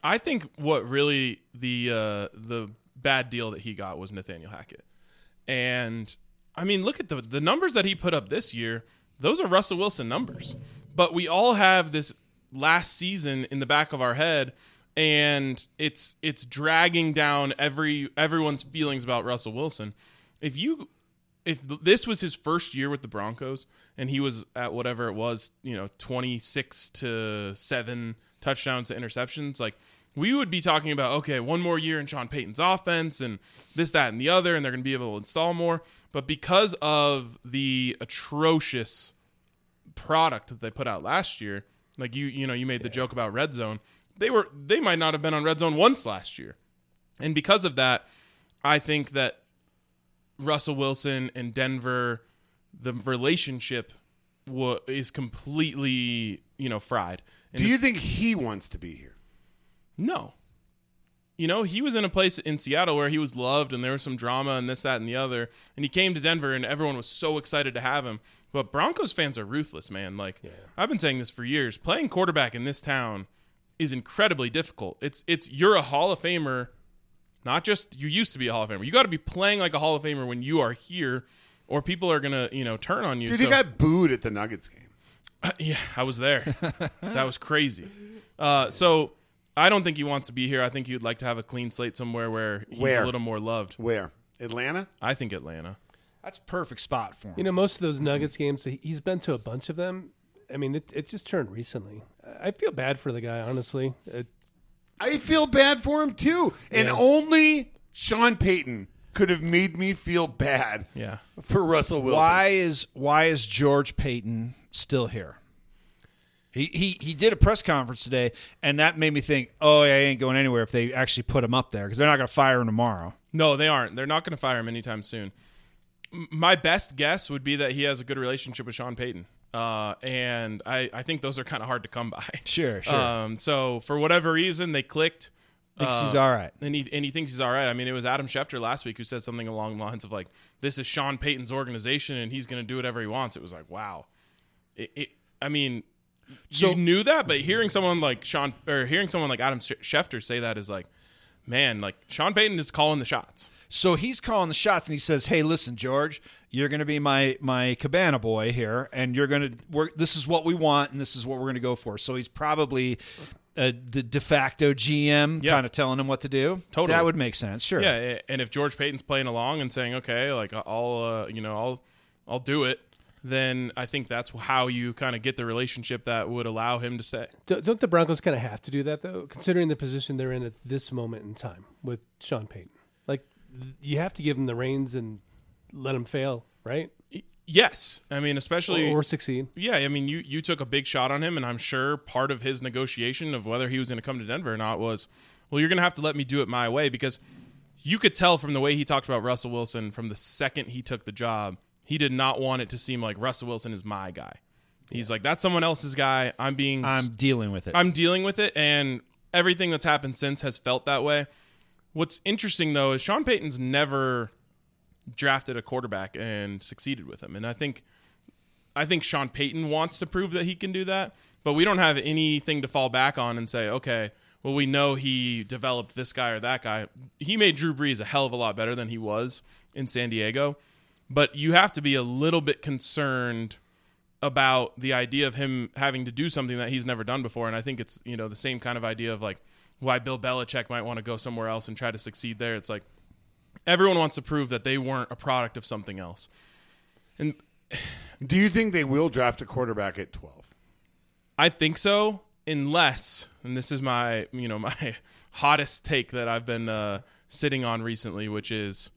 I think what really the uh, the bad deal that he got was Nathaniel Hackett. And, I mean, look at the the numbers that he put up this year. Those are Russell Wilson numbers. But we all have this last season in the back of our head, and it's it's dragging down every everyone's feelings about Russell Wilson. If you if this was his first year with the Broncos and he was at whatever it was, you know, twenty-six to seven touchdowns to interceptions, like we would be talking about, okay, one more year in Sean Payton's offense and this, that, and the other, and they're going to be able to install more. But because of the atrocious product that they put out last year, like you, you know, you made the joke about Red Zone, they were, they might not have been on Red Zone once last year. And because of that, I think that Russell Wilson and Denver, the relationship wa- is completely, you know, fried. And Do you think he wants to be here? No. You know, he was in a place in Seattle where he was loved and there was some drama and this, that, and the other. And he came to Denver and everyone was so excited to have him. But Broncos fans are ruthless, man. Like, yeah. I've been saying this for years. Playing quarterback in this town is incredibly difficult. It's, it's you're a Hall of Famer, not just you used to be a Hall of Famer. You got to be playing like a Hall of Famer when you are here or people are going to, you know, turn on you. Dude, so, he got booed at the Nuggets game. Uh, yeah, I was there. That was crazy. Uh, so... I don't think he wants to be here. I think he'd like to have a clean slate somewhere where he's Where? a little more loved. Where? Atlanta? I think Atlanta. That's a perfect spot for him. You know, most of those Nuggets games, he- he's been to a bunch of them. I mean, it, it just turned recently. I feel bad for the guy, honestly. It, I feel bad for him, too. And Yeah. only Sean Payton could have made me feel bad Yeah. for Russell Wilson. Why is why is George Payton still here? He, he he did a press conference today, and that made me think, oh, yeah, he ain't going anywhere if they actually put him up there because they're not going to fire him tomorrow. No, they aren't. They're not going to fire him anytime soon. M- My best guess would be that he has a good relationship with Sean Payton. Uh, and I, I think those are kind of hard to come by. Sure, sure. Um, so for whatever reason, they clicked. Thinks Uh, he's all right. And he, and he thinks he's all right. I mean, it was Adam Schefter last week who said something along the lines of, like, this is Sean Payton's organization, and he's going to do whatever he wants. It was like, wow. It, it I mean... So- you knew that, but hearing someone like Sean or hearing someone like Adam Schefter say that is like, man, like Sean Payton is calling the shots. So he's calling the shots, and he says, "Hey, listen, George, you're going to be my my cabana boy here, and you're going to work. This is what we want, and this is what we're going to go for." So he's probably uh, the de facto G M, Yeah. kind of telling him what to do. Totally. That would make sense. Sure. Yeah, and if George Payton's playing along and saying, okay, like I'll, uh, you know, I'll, I'll do it, then I think that's how you kind of get the relationship that would allow him to stay. don't, don't the Broncos kind of have to do that, though, considering the position they're in at this moment in time with Sean Payton? Like, th- you have to give him the reins and let him fail, right? Yes, I mean, especially Or, or succeed. Yeah, I mean, you, you took a big shot on him, and I'm sure part of his negotiation of whether he was going to come to Denver or not was, well, you're going to have to let me do it my way, because you could tell from the way he talked about Russell Wilson from the second he took the job, he did not want it to seem like Russell Wilson is my guy. He's like, that's someone else's guy. I'm being, I'm dealing with it. I'm dealing with it, and everything that's happened since has felt that way. What's interesting though is Sean Payton's never drafted a quarterback and succeeded with him, and I think, I think Sean Payton wants to prove that he can do that, but we don't have anything to fall back on and say, okay, well, we know he developed this guy or that guy. He made Drew Brees a hell of a lot better than he was in San Diego. But you have to be a little bit concerned about the idea of him having to do something that he's never done before. And I think it's, you know, the same kind of idea of like why Bill Belichick might want to go somewhere else and try to succeed there. It's like everyone wants to prove that they weren't a product of something else. And Do you think they will draft a quarterback at twelve? I think so, unless, and this is my, you know, my hottest take that I've been uh, sitting on recently, which is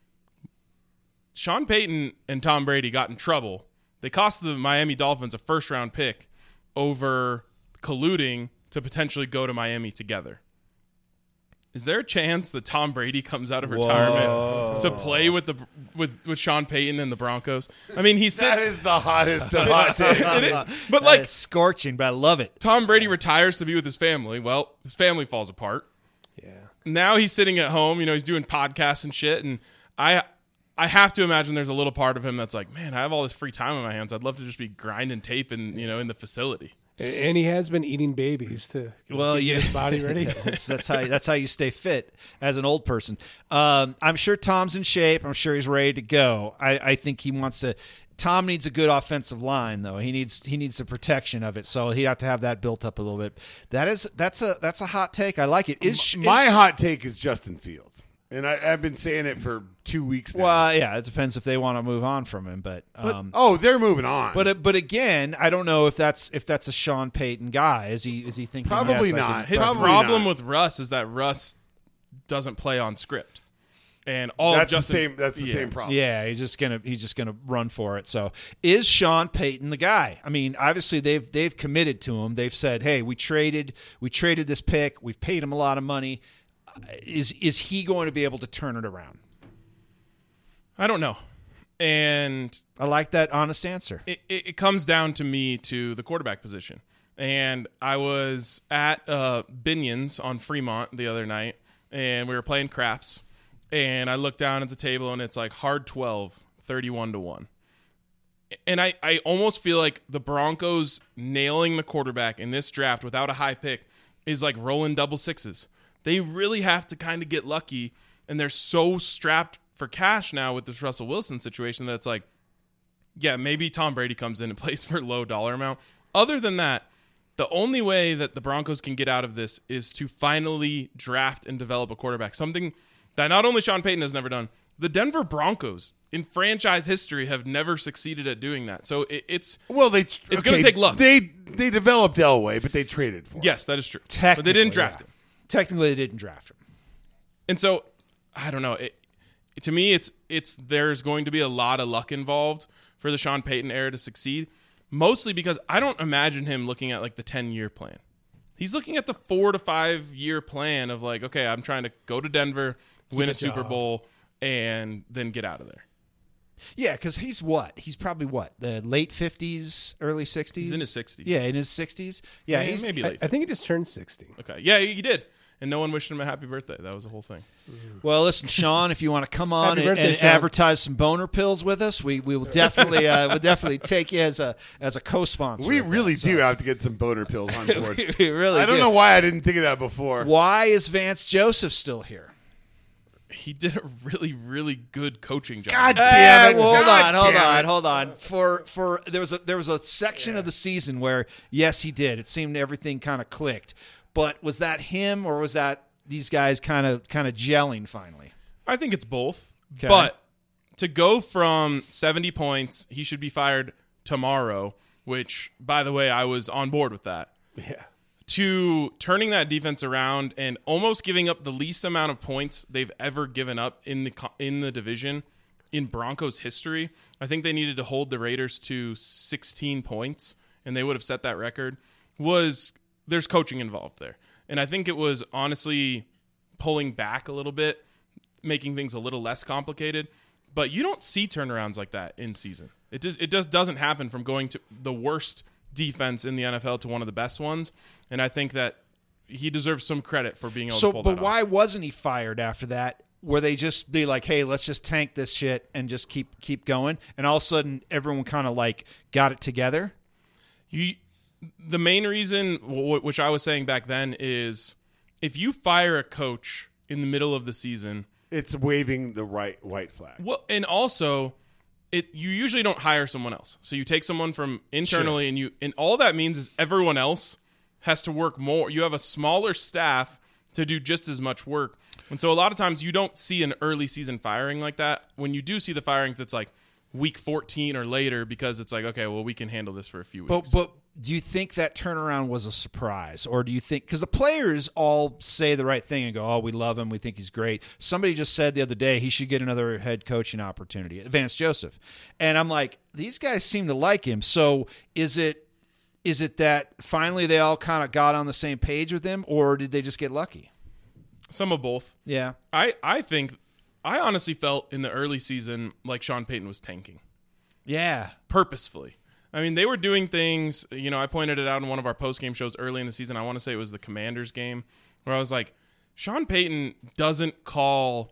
Sean Payton and Tom Brady got in trouble. They cost the Miami Dolphins a first-round pick over colluding to potentially go to Miami together. Is there a chance that Tom Brady comes out of retirement to play with the with, with Sean Payton and the Broncos? I mean, he said That is the hottest of hot takes. but That like is scorching, but I love it. Tom Brady retires to be with his family. Well, his family falls apart. Yeah. Now he's sitting at home, you know, he's doing podcasts and shit, and I I have to imagine there's a little part of him that's like, man, I have all this free time on my hands. I'd love to just be grinding tape and, you know, in the facility. A- And he has been eating babies to Well, get yeah. his body ready. that's, that's how that's how you stay fit as an old person. Um, I'm sure Tom's in shape. I'm sure he's ready to go. I, I think he wants to. Tom needs a good offensive line, though. He needs he needs the protection of it, so he have to have that built up a little bit. That is that's a that's a hot take. I like it. Is My is, hot take is Justin Fields, and I, I've been saying it for two weeks now. well, yeah, it depends if they want to move on from him, but. Um, oh, they're moving on. But uh, but again, I don't know if that's if that's a Sean Payton guy. Is he is he thinking Probably yes, I not. can- His Probably problem not. with Russ is that Russ doesn't play on script, and all that's of the Justin, same. That's the yeah. same problem. Yeah, he's just gonna he's just gonna run for it. So is Sean Payton the guy? I mean, obviously they've they've committed to him. They've said, hey, we traded we traded this pick. We've paid him a lot of money. Uh, Is is he going to be able to turn it around? I don't know, and I like that honest answer. it, it, it comes down to me to the quarterback position. And I was at uh, Binion's on Fremont the other night, and we were playing craps. And I looked down at the table, and it's like hard twelve, thirty-one to one. And I, I almost feel like the Broncos nailing the quarterback in this draft without a high pick is like rolling double sixes. They really have to kind of get lucky, and they're so strapped for cash now with this Russell Wilson situation that it's like, yeah, maybe Tom Brady comes in and plays for a low dollar amount. Other than that, the only way that the Broncos can get out of this is to finally draft and develop a quarterback, something that not only Sean Payton has never done, the Denver Broncos in franchise history have never succeeded at doing that. So it, it's Well, they It's okay, gonna take luck. They they developed Elway, but they traded for him. yes, that is true. But Technically, they didn't draft yeah. him. Technically, they didn't draft him. And so, I don't know. It, to me, it's it's there's going to be a lot of luck involved for the Sean Payton era to succeed, mostly because I don't imagine him looking at like the ten-year plan. He's looking at the four to five-year plan of like, okay, I'm trying to go to Denver, win a a Super job. Bowl, and then get out of there. Yeah, because he's what? He's probably what? The late fifties, early sixties? He's in his sixties. Yeah, in his sixties. Yeah, Maybe- he's maybe I, late. I think he just turned sixty. Okay, yeah, he did, and no one wished him a happy birthday. That was the whole thing. Well, listen, Sean, if you want to come on Happy and, birthday, and Sean. advertise some boner pills with us, we, we will definitely uh, we'll definitely take you as a as a co-sponsor. We of really that, so. do have to get some boner pills on board. We really I don't do. know why I didn't think of that before. Why is Vance Joseph still here? He did a really, really good coaching job. God Damn damn it! hold God on, hold damn on, it. hold on. For for there was a there was a section of the season where yes, he did. It seemed everything kind of clicked. But was that him or was that these guys kind of kind of gelling finally? I think it's both. Okay. But to go from seventy points, he should be fired tomorrow, which, by the way, I was on board with that, Yeah. to turning that defense around and almost giving up the least amount of points they've ever given up in the co- in the division in Broncos history. I think they needed to hold the Raiders to sixteen points, and they would have set that record. Was there's coaching involved there. And I think it was honestly pulling back a little bit, making things a little less complicated. But you don't see turnarounds like that in season. It just it just doesn't happen from going to the worst defense in the N F L to one of the best ones. And I think that he deserves some credit for being able So, to pull but that why off. wasn't he fired after that? Were they just be like, "Hey, let's just tank this shit and just keep keep going"? And all of a sudden, everyone kind of like got it together. You, the main reason, wh- which I was saying back then, is if you fire a coach in the middle of the season, It's waving the right white flag. well, and also, it you usually don't hire someone else. So you take someone from internally, and you and all that means is everyone else has to work more. You have a smaller staff to do just as much work, and so a lot of times you don't see an early season firing like that. When you do see the firings, it's like week fourteen or later because it's like, okay, well, we can handle this for a few But weeks. but do you think that turnaround was a surprise, or do you think because the players all say the right thing and go, "Oh, we love him, we think he's great." Somebody just said the other day he should get another head coaching opportunity, Vance Joseph, and I'm like, these guys seem to like him. So is it is it that finally they all kind of got on the same page with him, or did they just get lucky? Some of both. Yeah, I, I think I honestly felt in the early season like Sean Payton was tanking yeah. purposefully. I mean, they were doing things, you know, I pointed it out in one of our post-game shows early in the season. I want to say it was the Commanders game where I was like, Sean Payton doesn't call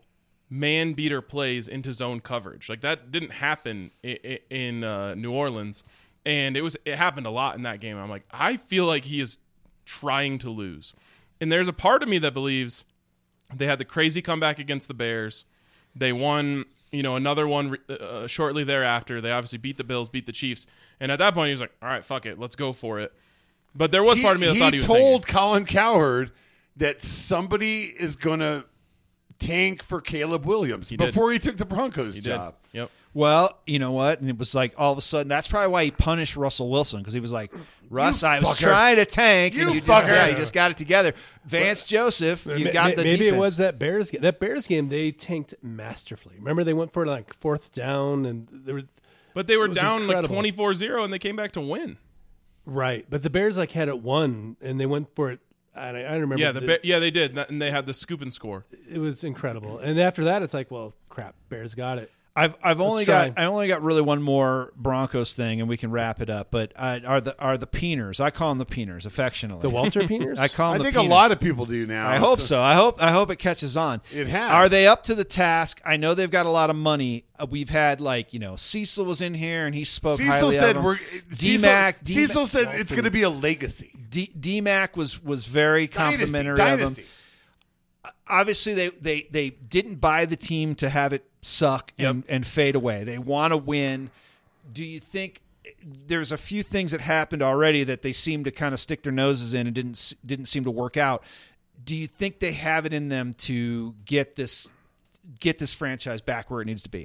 man-beater plays into zone coverage. Like, that didn't happen in, in uh, New Orleans. And it was it happened a lot in that game. I'm like, I feel like he is trying to lose. And there's a part of me that believes they had the crazy comeback against the Bears. They won, you know, another one uh, shortly thereafter. They obviously beat the Bills, beat the Chiefs. And at that point, he was like, all right, fuck it. Let's go for it. But there was part of me that he thought he was told thinking. Colin Cowherd that somebody is going to tank for Caleb Williams He did. before he took the Broncos He did. job. Yep. Well, you know what? And it was like all of a sudden, that's probably why he punished Russell Wilson, because he was like, Russ, You I was fucker. trying to tank, You and you just, fucker. yeah, you just got it together. Vance Joseph, you Ma- got ma- the maybe defense. it was that Bears game. That Bears game, they tanked masterfully. Remember, they went for like fourth down, and they were But they were It was down like incredible. twenty-four zero, and they came back to win. right. But the Bears like had it won, and they went for it. I, I remember. Yeah, the, the- Ba- yeah, they did. And they had the scoop and score. it was incredible. And after that, it's like, well, crap, Bears got it. I've I've only try. got I only got really one more Broncos thing, and we can wrap it up. But uh, are the are the Peeners? I call them the Peeners affectionately. The Walter Peeners? I call I them. think the a Peeners. lot of people do now. I hope so. I hope I hope it catches on. It has. Are they up to the task? I know they've got a lot of money. Uh, we've had like you know Cecil was in here and he spoke Cecil highly said of them. we're D-Mac, Cecil, Cecil said D-Mac- it's going to be a legacy. D- D-Mac was was very Dynasty. complimentary Dynasty. of him. Obviously, they, they they didn't buy the team to have it suck and, and fade away. They want to win. Do you think there's a few things that happened already that they seem to kind of stick their noses in and didn't didn't seem to work out? Do you think they have it in them to get this get this franchise back where it needs to be?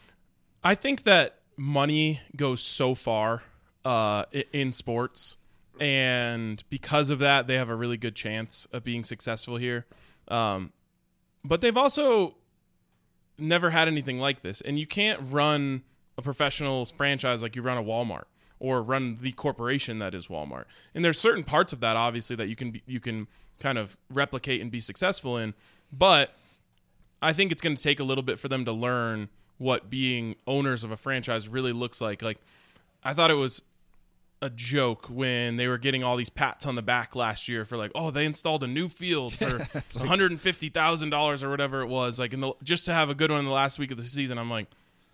I think that money goes so far uh, i- in sports, and because of that, they have a really good chance of being successful here. Um, but they've also never had anything like this, and you can't run a professional franchise like you run a Walmart or run the corporation that is Walmart. And there's certain parts of that, obviously, that you can be, you can kind of replicate and be successful in, but I think it's going to take a little bit for them to learn what being owners of a franchise really looks like. Like, I thought it was a joke when they were getting all these pats on the back last year for like, oh, they installed a new field for one hundred fifty thousand dollars or whatever it was, like in the just to have a good one in the last week of the season. I'm like,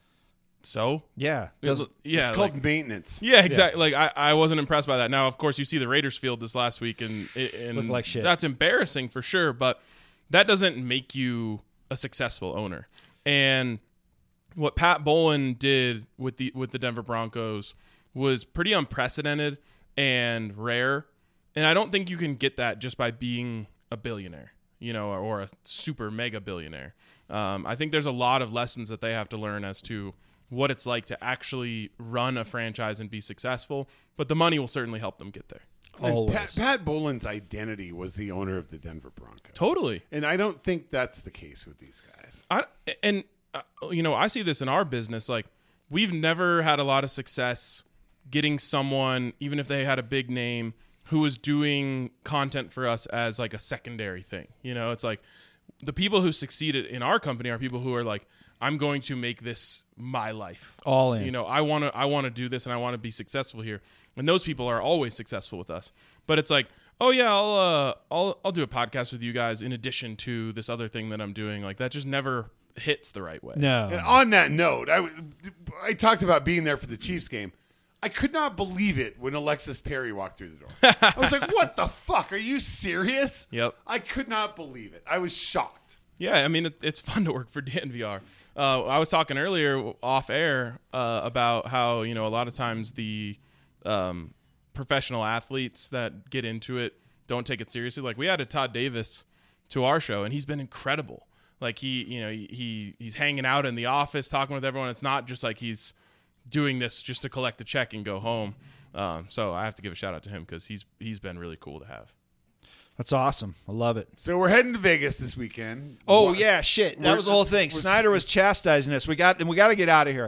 so Yeah, It does, lo- yeah, It's like- called maintenance. yeah, exactly. Like I, I wasn't impressed by that. Now, of course, you see the Raiders field this last week, and, and Looked like shit. That's embarrassing for sure. But that doesn't make you a successful owner. And what Pat Bowlen did with the with the Denver Broncos was pretty unprecedented and rare. And I don't think you can get that just by being a billionaire, you know, or, or a super mega billionaire. Um, I think there's a lot of lessons that they have to learn as to what it's like to actually run a franchise and be successful. But the money will certainly help them get there. And always. Pat, Pat Bolin's identity was the owner of the Denver Broncos. Totally. And I don't think that's the case with these guys. I, and, uh, you know, I see this in our business. Like, we've never had a lot of success getting someone, even if they had a big name, who was doing content for us as like a secondary thing. You know, it's like the people who succeeded in our company are people who are like, I'm going to make this my life. All in. You know, I want to I want to do this and I want to be successful here. And those people are always successful with us. But it's like, oh yeah, I'll uh, I'll I'll do a podcast with you guys in addition to this other thing that I'm doing. Like that just never hits the right way. No. And on that note, I, w- I talked about being there for the Chiefs game. I could not believe it when Alexis Perry walked through the door. I was like, what the fuck? Are you serious? Yep. I could not believe it. I was shocked. Yeah, I mean, it, it's fun to work for D N V R. Uh, I was talking earlier off air uh, about how, you know, a lot of times the um, professional athletes that get into it don't take it seriously. Like, we added Todd Davis to our show, and he's been incredible. Like, he, you know, he, he he's hanging out in the office, talking with everyone. It's not just like he's doing this just to collect a check and go home. Um, so I have to give a shout out to him because he's he's been really cool to have. That's awesome. I love it. So we're heading to Vegas this weekend. Oh What- yeah, shit. That We're- was the whole thing. we're- Snyder was chastising us. We got and we got to get out of here.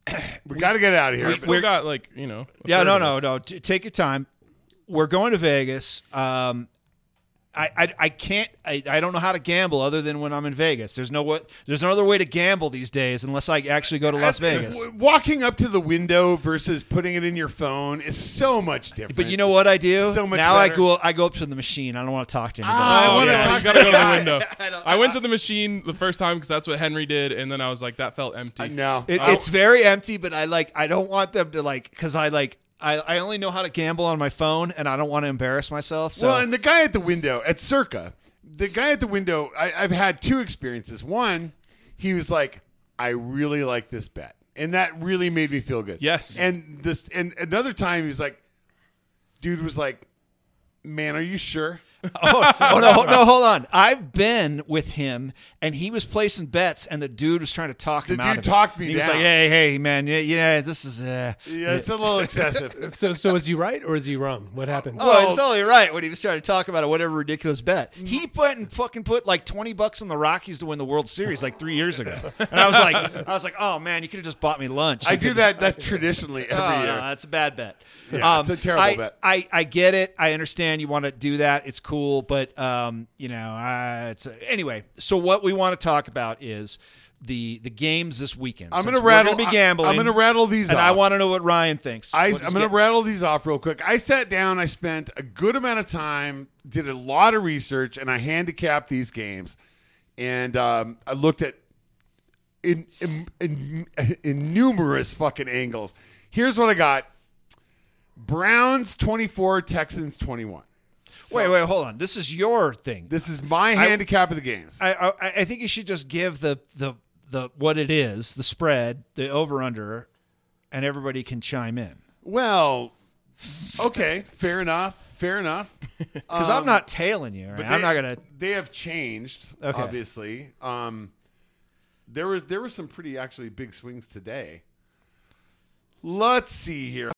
We got to get out of here. We but- still got like, you know. a Yeah, third no, of no, us. no. T- take your time. We're going to Vegas. Um, I, I, I can't. I, I don't know how to gamble other than when I'm in Vegas. There's no what. There's no other way to gamble these days unless I actually go to Las Vegas. W- Walking up to the window versus putting it in your phone is so much different. But you know what I do? So much now I better. go. I go up to the machine. I don't want to talk to anybody. Oh, I wanna yes. talk- gotta go to the window. I don't- I went to the machine the first time because that's what Henry did, and then I was like, that felt empty. I know. It, I- it's very empty, but I like. I don't want them to like because I like. I, I only know how to gamble on my phone, and I don't want to embarrass myself. So Well, and the guy at the window at Circa, the guy at the window, I, I've had two experiences. One, he was like, I really like this bet. And that really made me feel good. Yes. And this and another time he was like, dude was like, man, are you sure? oh, oh no, no, hold on. I've been with him, and he was placing bets, and the dude was trying to talk The him out dude of talked it. me He was down. like, "Hey, hey, man, yeah, yeah this is uh." Yeah, it's a little excessive. So, so is he right or is he wrong? What happened? Oh, it's totally right when he was trying to talk about a whatever ridiculous bet. He put and fucking put like twenty bucks on the Rockies to win the World Series like three years ago, and I was like, I was like, oh man, you could have just bought me lunch. I do that that traditionally every Oh, year. no, that's a bad bet. Yeah, it's a terrible I, bet. I, I get it. I understand you want to do that. It's cool, but um, you know, uh, it's a, anyway. So what we want to talk about is the the games this weekend. I'm Since gonna we're rattle. be gambling. I'm gonna rattle these and off. I want to know what Ryan thinks. I, What I'm is going to get- rattle these off real quick. I sat down. I spent a good amount of time, did a lot of research, and I handicapped these games. And um, I looked at in, in, in, in numerous fucking angles. Here's what I got: Browns twenty-four, Texans twenty-one. Wait, wait, hold on. This is your thing. This is my handicap of the games. I, I I think you should just give the the the what it is, the spread, the over under, and everybody can chime in. well, okay, fair enough. Fair enough. Because I'm not tailing you. Right? But I'm they- not gonna. They have changed, Okay. obviously. Um, there was there were some pretty actually big swings today. Let's see here.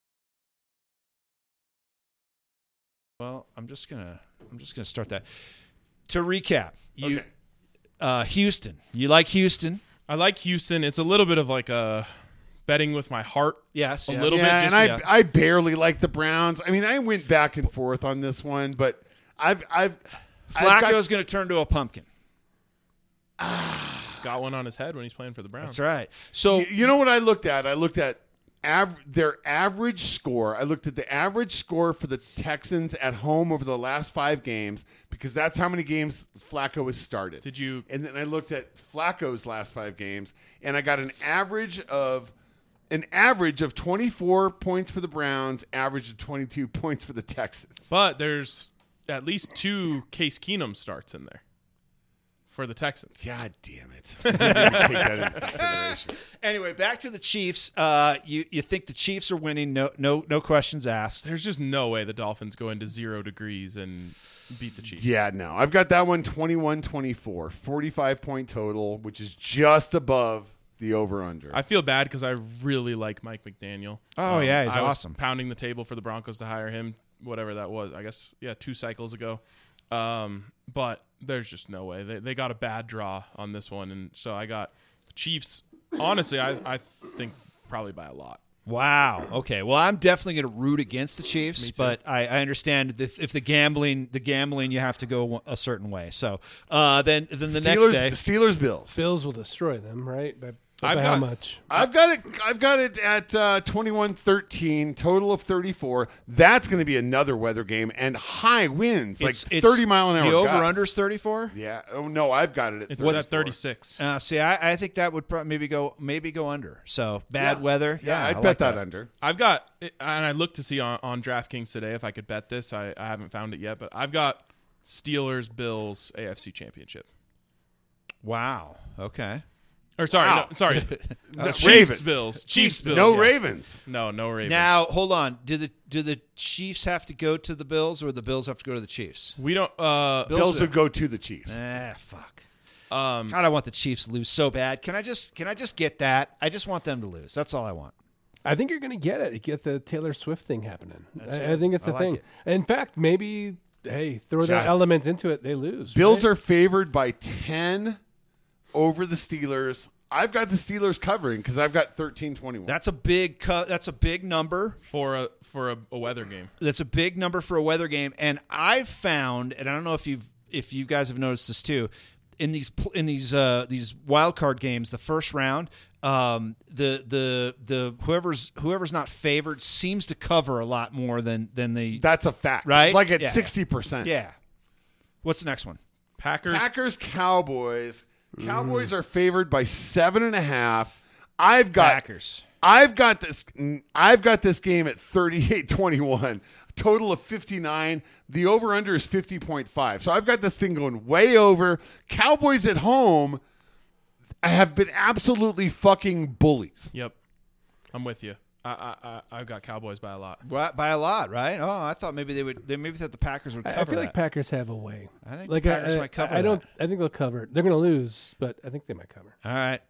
Well, I'm just gonna I'm just gonna start that. To recap, you Okay. uh, Houston. You like Houston? I like Houston. It's a little bit of like a betting with my heart. Yes, A yes. little bit, Yeah, just and I yeah. I barely like the Browns. I mean, I went back and forth on this one, but I've I've I've got- Flacco's going to turn to a pumpkin. He's got one on his head when he's playing for the Browns. That's right. So You- You know what I looked at? I looked at av- their average score. I looked at the average score for the Texans at home over the last five games because that's how many games Flacco has started. Did you? And then I looked at Flacco's last five games, and I got an average of an average of twenty-four points for the Browns, average of twenty-two points for the Texans. But there's at least two Case Keenum starts in there for the Texans. God damn it! I didn't even take that into consideration. anyway, back to the Chiefs. Uh, you you think the Chiefs are winning? No no no questions asked. There's just no way the Dolphins go into zero degrees and beat the Chiefs. Yeah, no. I've got that one twenty-one twenty-four, forty-five point total, which is just above the over-under. I feel bad because I really like Mike McDaniel. Oh, yeah, he's I was awesome. pounding the table for the Broncos to hire him, whatever that was. I guess, yeah, two cycles ago. Um, but there's just no way. They they got a bad draw on this one, and so I got Chiefs. Honestly, I, I think probably by a lot. Wow. Okay. Well, I'm definitely going to root against the Chiefs, Me too. but I, I understand that if the gambling, the gambling, you have to go a certain way. So uh, then, then the Steelers, next day, Steelers Bills. Bills will destroy them, right? By, I've by how got- much? I've got it. I've got it at uh, twenty-one thirteen, total of thirty-four. That's going to be another weather game and high winds, like it's, it's thirty mile an hour. The over gusts. under's thirty-four. Yeah. Oh no, I've got it at It's thirty-four. at thirty-six. Uh, see, I, I think that would pro- maybe go maybe go under. So bad Yeah. weather. Yeah, Yeah, I'd I bet like that, under. I've got, and I looked to see on, on DraftKings today if I could bet this. I, I haven't found it yet, but I've got Steelers Bills A F C Championship. Wow. Okay. Or sorry, Wow. no, sorry, No, Chiefs Ravens. Bills. Chiefs Bills. No yeah. Ravens. No, no Ravens. Now hold on. Do the do the Chiefs have to go to the Bills, or the Bills have to go to the Chiefs? we don't. Uh, Bills Bills are- would go to the Chiefs. Ah, fuck. um, God, I want the Chiefs to lose so bad. Can I just can I just get that? I just want them to lose. That's all I want. I think you're going to get it. Get the Taylor Swift thing happening. That's I, I good. think it's I a like thing. it. In fact, maybe hey, throw that Shot. element into it, they lose. Bills right? are favored by ten over the Steelers. I've got the Steelers covering because I've got thirteen twenty-one. That's a big cut. That's a big number. for a for a, a weather game. That's a big number for a weather game. And I've found, and I don't know if you've if you guys have noticed this too, in these pl- in these uh, these wild card games, the first round, um, the the the whoever's whoever's not favored seems to cover a lot more than than the That's a fact. Right? Like at Yeah. sixty percent. yeah. What's the next one? Packers. Packers, Cowboys. Cowboys are favored by seven and a half. I've got Packers. I've got this. I've got this game at thirty-eight twenty-one. Total of fifty-nine. The over-under is fifty point five. So I've got this thing going way over. Cowboys at home have been absolutely fucking bullies. Yep, I'm with you. I, I, I I've got Cowboys by a lot. By by a lot, right? Oh, I thought maybe they would. They maybe thought the Packers would I, cover I feel that. like Packers have a way. I think like the Packers I, might cover I, I don't. that. I think they'll cover it. They're going to lose, but I think they might cover. All right.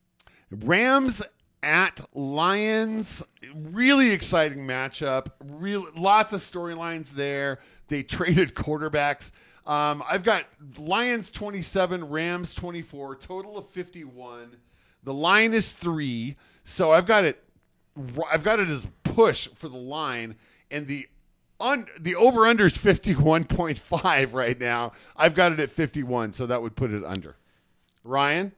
Rams at Lions, really exciting matchup. Real, lots of storylines there. They traded quarterbacks. Um, I've got Lions twenty-seven, Rams twenty-four, total of fifty-one. The line is three, so I've got it. I've got it as push for the line, and the un, the over under is fifty-one point five right now. I've got it at fifty-one, so that would put it under. Ryan,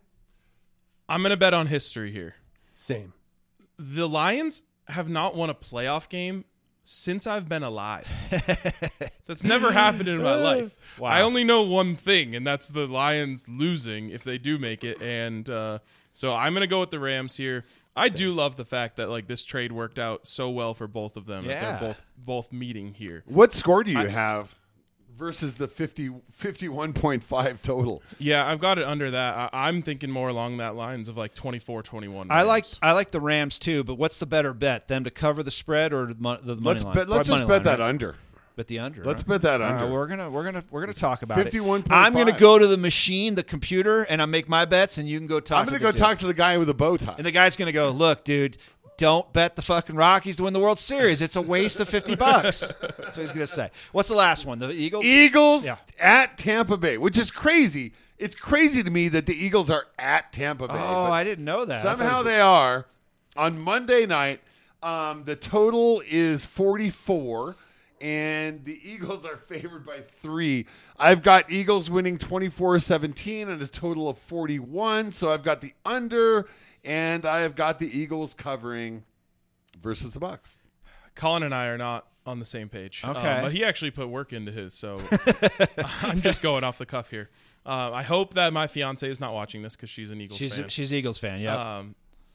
I'm gonna bet on history here. Same. The Lions have not won a playoff game since I've been alive. That's never happened in my life. Wow. I only know one thing, and that's the Lions losing if they do make it. And uh, so I'm going to go with the Rams here. I do love the fact that like this trade worked out so well for both of them. Yeah. That they're both both meeting here. what score do you have versus the fifty, fifty-one point five total? Yeah, I've got it under that. I, I'm thinking more along that lines of like twenty-four twenty-one. I like I like the Rams too, but what's the better bet? Them to cover the spread or the, mon- the money Let's line? bet. Let's Or just money bet line, that right? under. Bet the under. Let's huh? bet that All right, under. we're gonna we're gonna we're gonna talk about fifty-one it. point five. I'm gonna go to the machine, the computer, and I make my bets, and you can go talk. I'm going to to the go dude. talk to the guy with a bow tie. And the guy's gonna go, look, dude, don't bet the fucking Rockies to win the World Series. It's a waste of fifty bucks. That's what he's gonna say. What's the last one? The Eagles. Eagles Yeah. at Tampa Bay, which is crazy. It's crazy to me that the Eagles are at Tampa Bay. oh, but I didn't know that. I thought it Somehow was- they are. On Monday night, um, the total is forty-four, and the Eagles are favored by three. I've got Eagles winning twenty-four seventeen and a total of forty-one, so I've got the under, and I have got the Eagles covering versus the Bucks. Colin and I are not on the same page. Um, Okay. but he actually put work into his, so I'm just going off the cuff here. Uh, I hope that my fiance is not watching this because she's an Eagles She's fan. she's Eagles fan. Yeah. Um,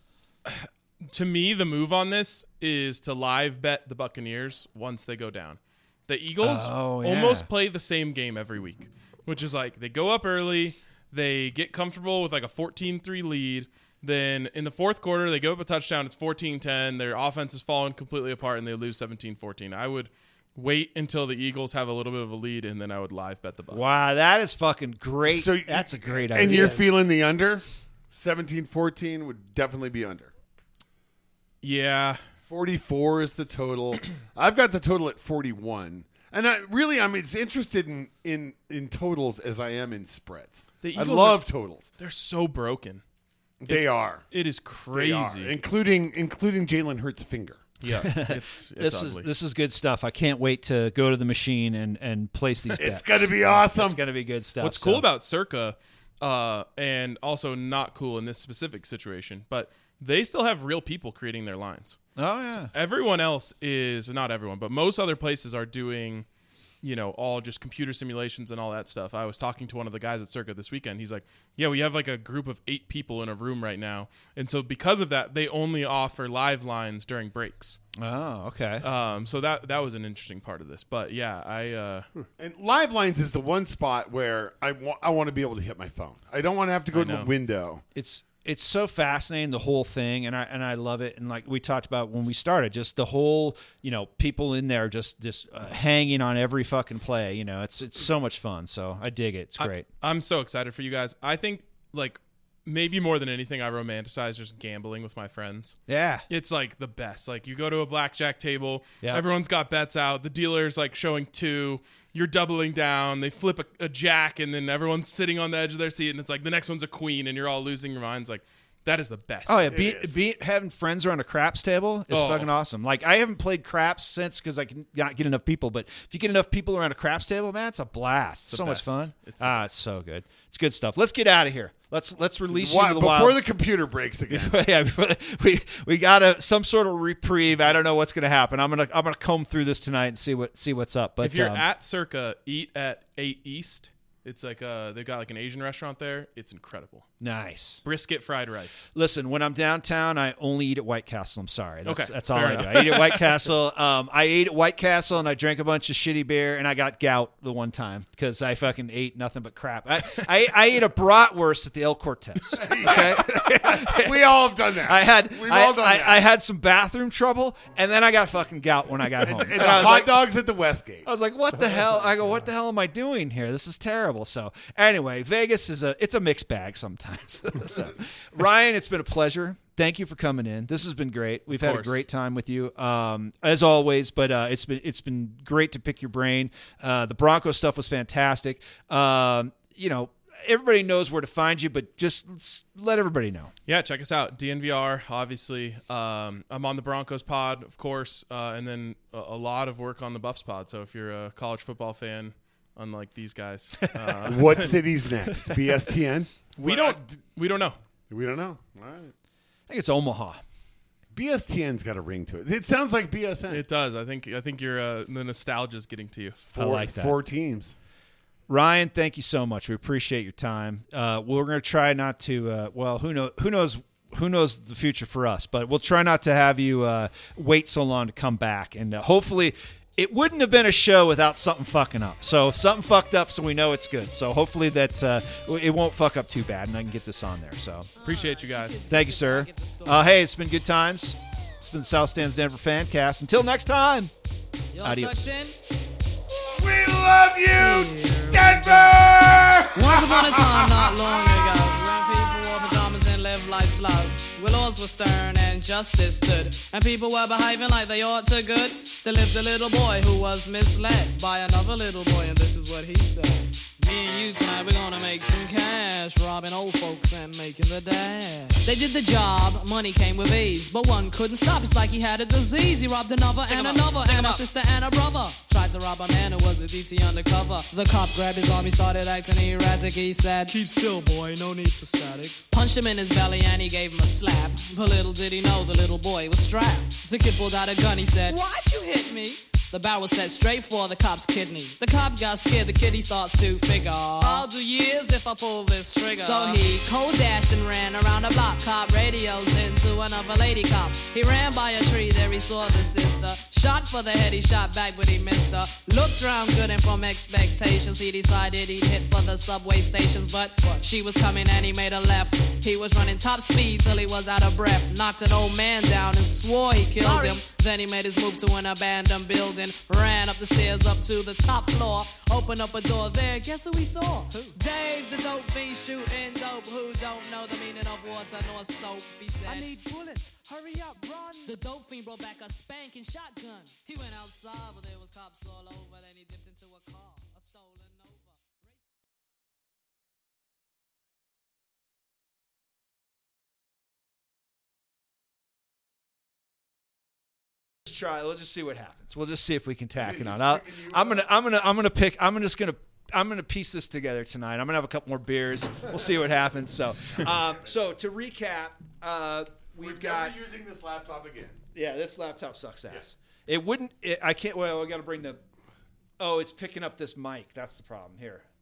to me, the move on this is to live bet the Buccaneers once they go down. The Eagles Oh, yeah. almost play the same game every week, which is like they go up early, they get comfortable with like a fourteen three lead. Then in the fourth quarter, they go up a touchdown. It's fourteen ten. Their offense is falling completely apart, and they lose seventeen fourteen. I would wait until the Eagles have a little bit of a lead, and then I would live bet the Bucs. Wow, that is fucking great. So That's a great idea. And you're feeling the under? seventeen fourteen would definitely be under. Yeah. forty-four is the total. I've got the total at forty-one. And I really, I'm as interested in, in, in totals as I am in spreads. The I Eagles love totals. They're so broken. They are. It is They crazy. are. Including including Jalen Hurts' finger. Yeah, it's, it's this ugly. is this is good stuff. I can't wait to go to the machine and, and place these bets. It's going to be awesome. It's going to be good stuff. What's so. cool about Circa, uh, and also not cool in this specific situation, but they still have real people creating their lines. Oh yeah. Everyone else is, not everyone, but most other places are doing, you know, all just computer simulations and all that stuff. I was talking to one of the guys at Circa this weekend. He's like, yeah, we have like a group of eight people in a room right now. And so because of that, they only offer live lines during breaks. Oh, okay. Um, so that that was an interesting part of this. But yeah, I uh, And live lines is the one spot where I want I want to be able to hit my phone. I don't want to have to go I to know. the window. It's it's so fascinating, the whole thing, and I and I love it. And like we talked about when we started, just the whole, you know, people in there just just uh, hanging on every fucking play. You know, it's it's so much fun. So I dig it. It's great. I, I'm so excited for you guys. I think like maybe more than anything, I romanticize just gambling with my friends. Yeah. It's like the best. Like you go to a blackjack table, Yeah. everyone's got bets out. The dealer's like showing two, you're doubling down. They flip a, a jack, and then everyone's sitting on the edge of their seat, and it's like the next one's a queen, and you're all losing your minds. Like that is the best. Oh yeah, be, be having friends around a craps table is Oh. fucking awesome. Like I haven't played craps since because I can not get enough people. But if you get enough people around a craps table, man, it's a blast. the so much best. fun. It's the ah, it's so good. It's good stuff. Let's get out of here. Let's let's release Why- you to the before wild. the computer breaks again. yeah, before the- we we got a some sort of reprieve. I don't know what's going to happen. I'm gonna I'm gonna comb through this tonight and see what see what's up. But if you're um, at Circa, eat at eight East. It's like uh they've got like an Asian restaurant there. It's incredible. Nice. Brisket fried rice. Listen, when I'm downtown, I only eat at White Castle. I'm sorry. That's, Okay, that's all fair I enough. do. I eat at White Castle. Um, I ate at White Castle, and I drank a bunch of shitty beer, and I got gout the one time because I fucking ate nothing but crap. I, I, I ate a bratwurst at the El Cortez. Okay? We all have done that. I had We've I, all done I, that. I had some bathroom trouble, and then I got fucking gout when I got home. and And the I was hot like, dogs at the Westgate. I was like, what the hell? I go, what the hell am I doing here? This is terrible. So anyway, Vegas is a it's a mixed bag sometimes. So Ryan, it's been a pleasure. Thank you for coming in. This has been great. We've Of had a course. great time with you, um, as always. But uh, it's been it's been great to pick your brain. Uh, the Broncos stuff was fantastic. Um, you know, everybody knows where to find you, but just let's let everybody know. Yeah, check us out. D N V R, obviously. Um, I'm on the Broncos pod, of course, uh, and then a, a lot of work on the Buffs pod. So if you're a college football fan, unlike these guys, uh, What city's next? B S T N? we don't we don't know. We don't know. All right. I think it's Omaha. B S T N's got a ring to it. It sounds like B S N. It does. I think I think you're uh, the nostalgia's getting to you. four, I like that. Four teams. Ryan, thank you so much. We appreciate your time. Uh, we're going to try not to. Uh, well, who knows? Who knows? Who knows the future for us? But we'll try not to have you uh, wait so long to come back. And uh, hopefully, it wouldn't have been a show without something fucking up. So something fucked up, so we know it's good. So hopefully that uh, it won't fuck up too bad, and I can get this on there. So Appreciate you guys. thank you, sir. Uh, hey, it's been good times. It's been the South Stands Denver Fancast. Until next time. Adios. We love you, Denver! Once upon a time, not long ago, when people wore pajamas and lived life slow, where laws were stern and justice stood, and people were behaving like they ought to good, there lived a little boy who was misled by another little boy, and this is what he said. Me and you tonight, we're gonna make some cash, robbing old folks and making the dash. They did the job, money came with ease, but one couldn't stop, it's like he had a disease. He robbed another and another, and a sister and a brother. Tried to rob a man who was a D T undercover. The cop grabbed his arm, he started acting erratic. He said, keep still, boy, no need for static. Punched him in his belly and he gave him a slap. But little did he know the little boy was strapped. The kid pulled out a gun, he said, why'd you hit me? The barrel set straight for the cop's kidney. The cop got scared, the kid he starts to figure, I'll do years if I pull this trigger. So he cold dashed and ran around the block. Cop radios into another lady cop. He ran by a tree, there he saw the sister. Shot for the head, he shot back but he missed her. Looked round good and from expectations he decided he'd hit for the subway stations. But she was coming and he made a left. He was running top speed till he was out of breath. Knocked an old man down and swore he killed Sorry. him. Then he made his move to an abandoned building. Ran up the stairs up to the top floor. Opened up a door there, guess who he saw? Who? Dave the dope fiend shooting dope. Who don't know the meaning of water nor soap? He said, I need bullets, hurry up, run. The dope fiend brought back a spanking shotgun. He went outside but there was cops all over. Then he dipped into a car, a stolen Nova. Try. We'll just see what happens. We'll just see if we can tack it on. I'll, I'm gonna, I'm gonna, I'm gonna pick. I'm just gonna, I'm gonna piece this together tonight. I'm gonna have a couple more beers. We'll see what happens. So, um, so to recap, uh, we've We're got. never using this laptop again. Yeah, this laptop sucks ass. It wouldn't. It, I can't. Well, I got to bring the. Oh, it's picking up this mic. That's the problem. Here,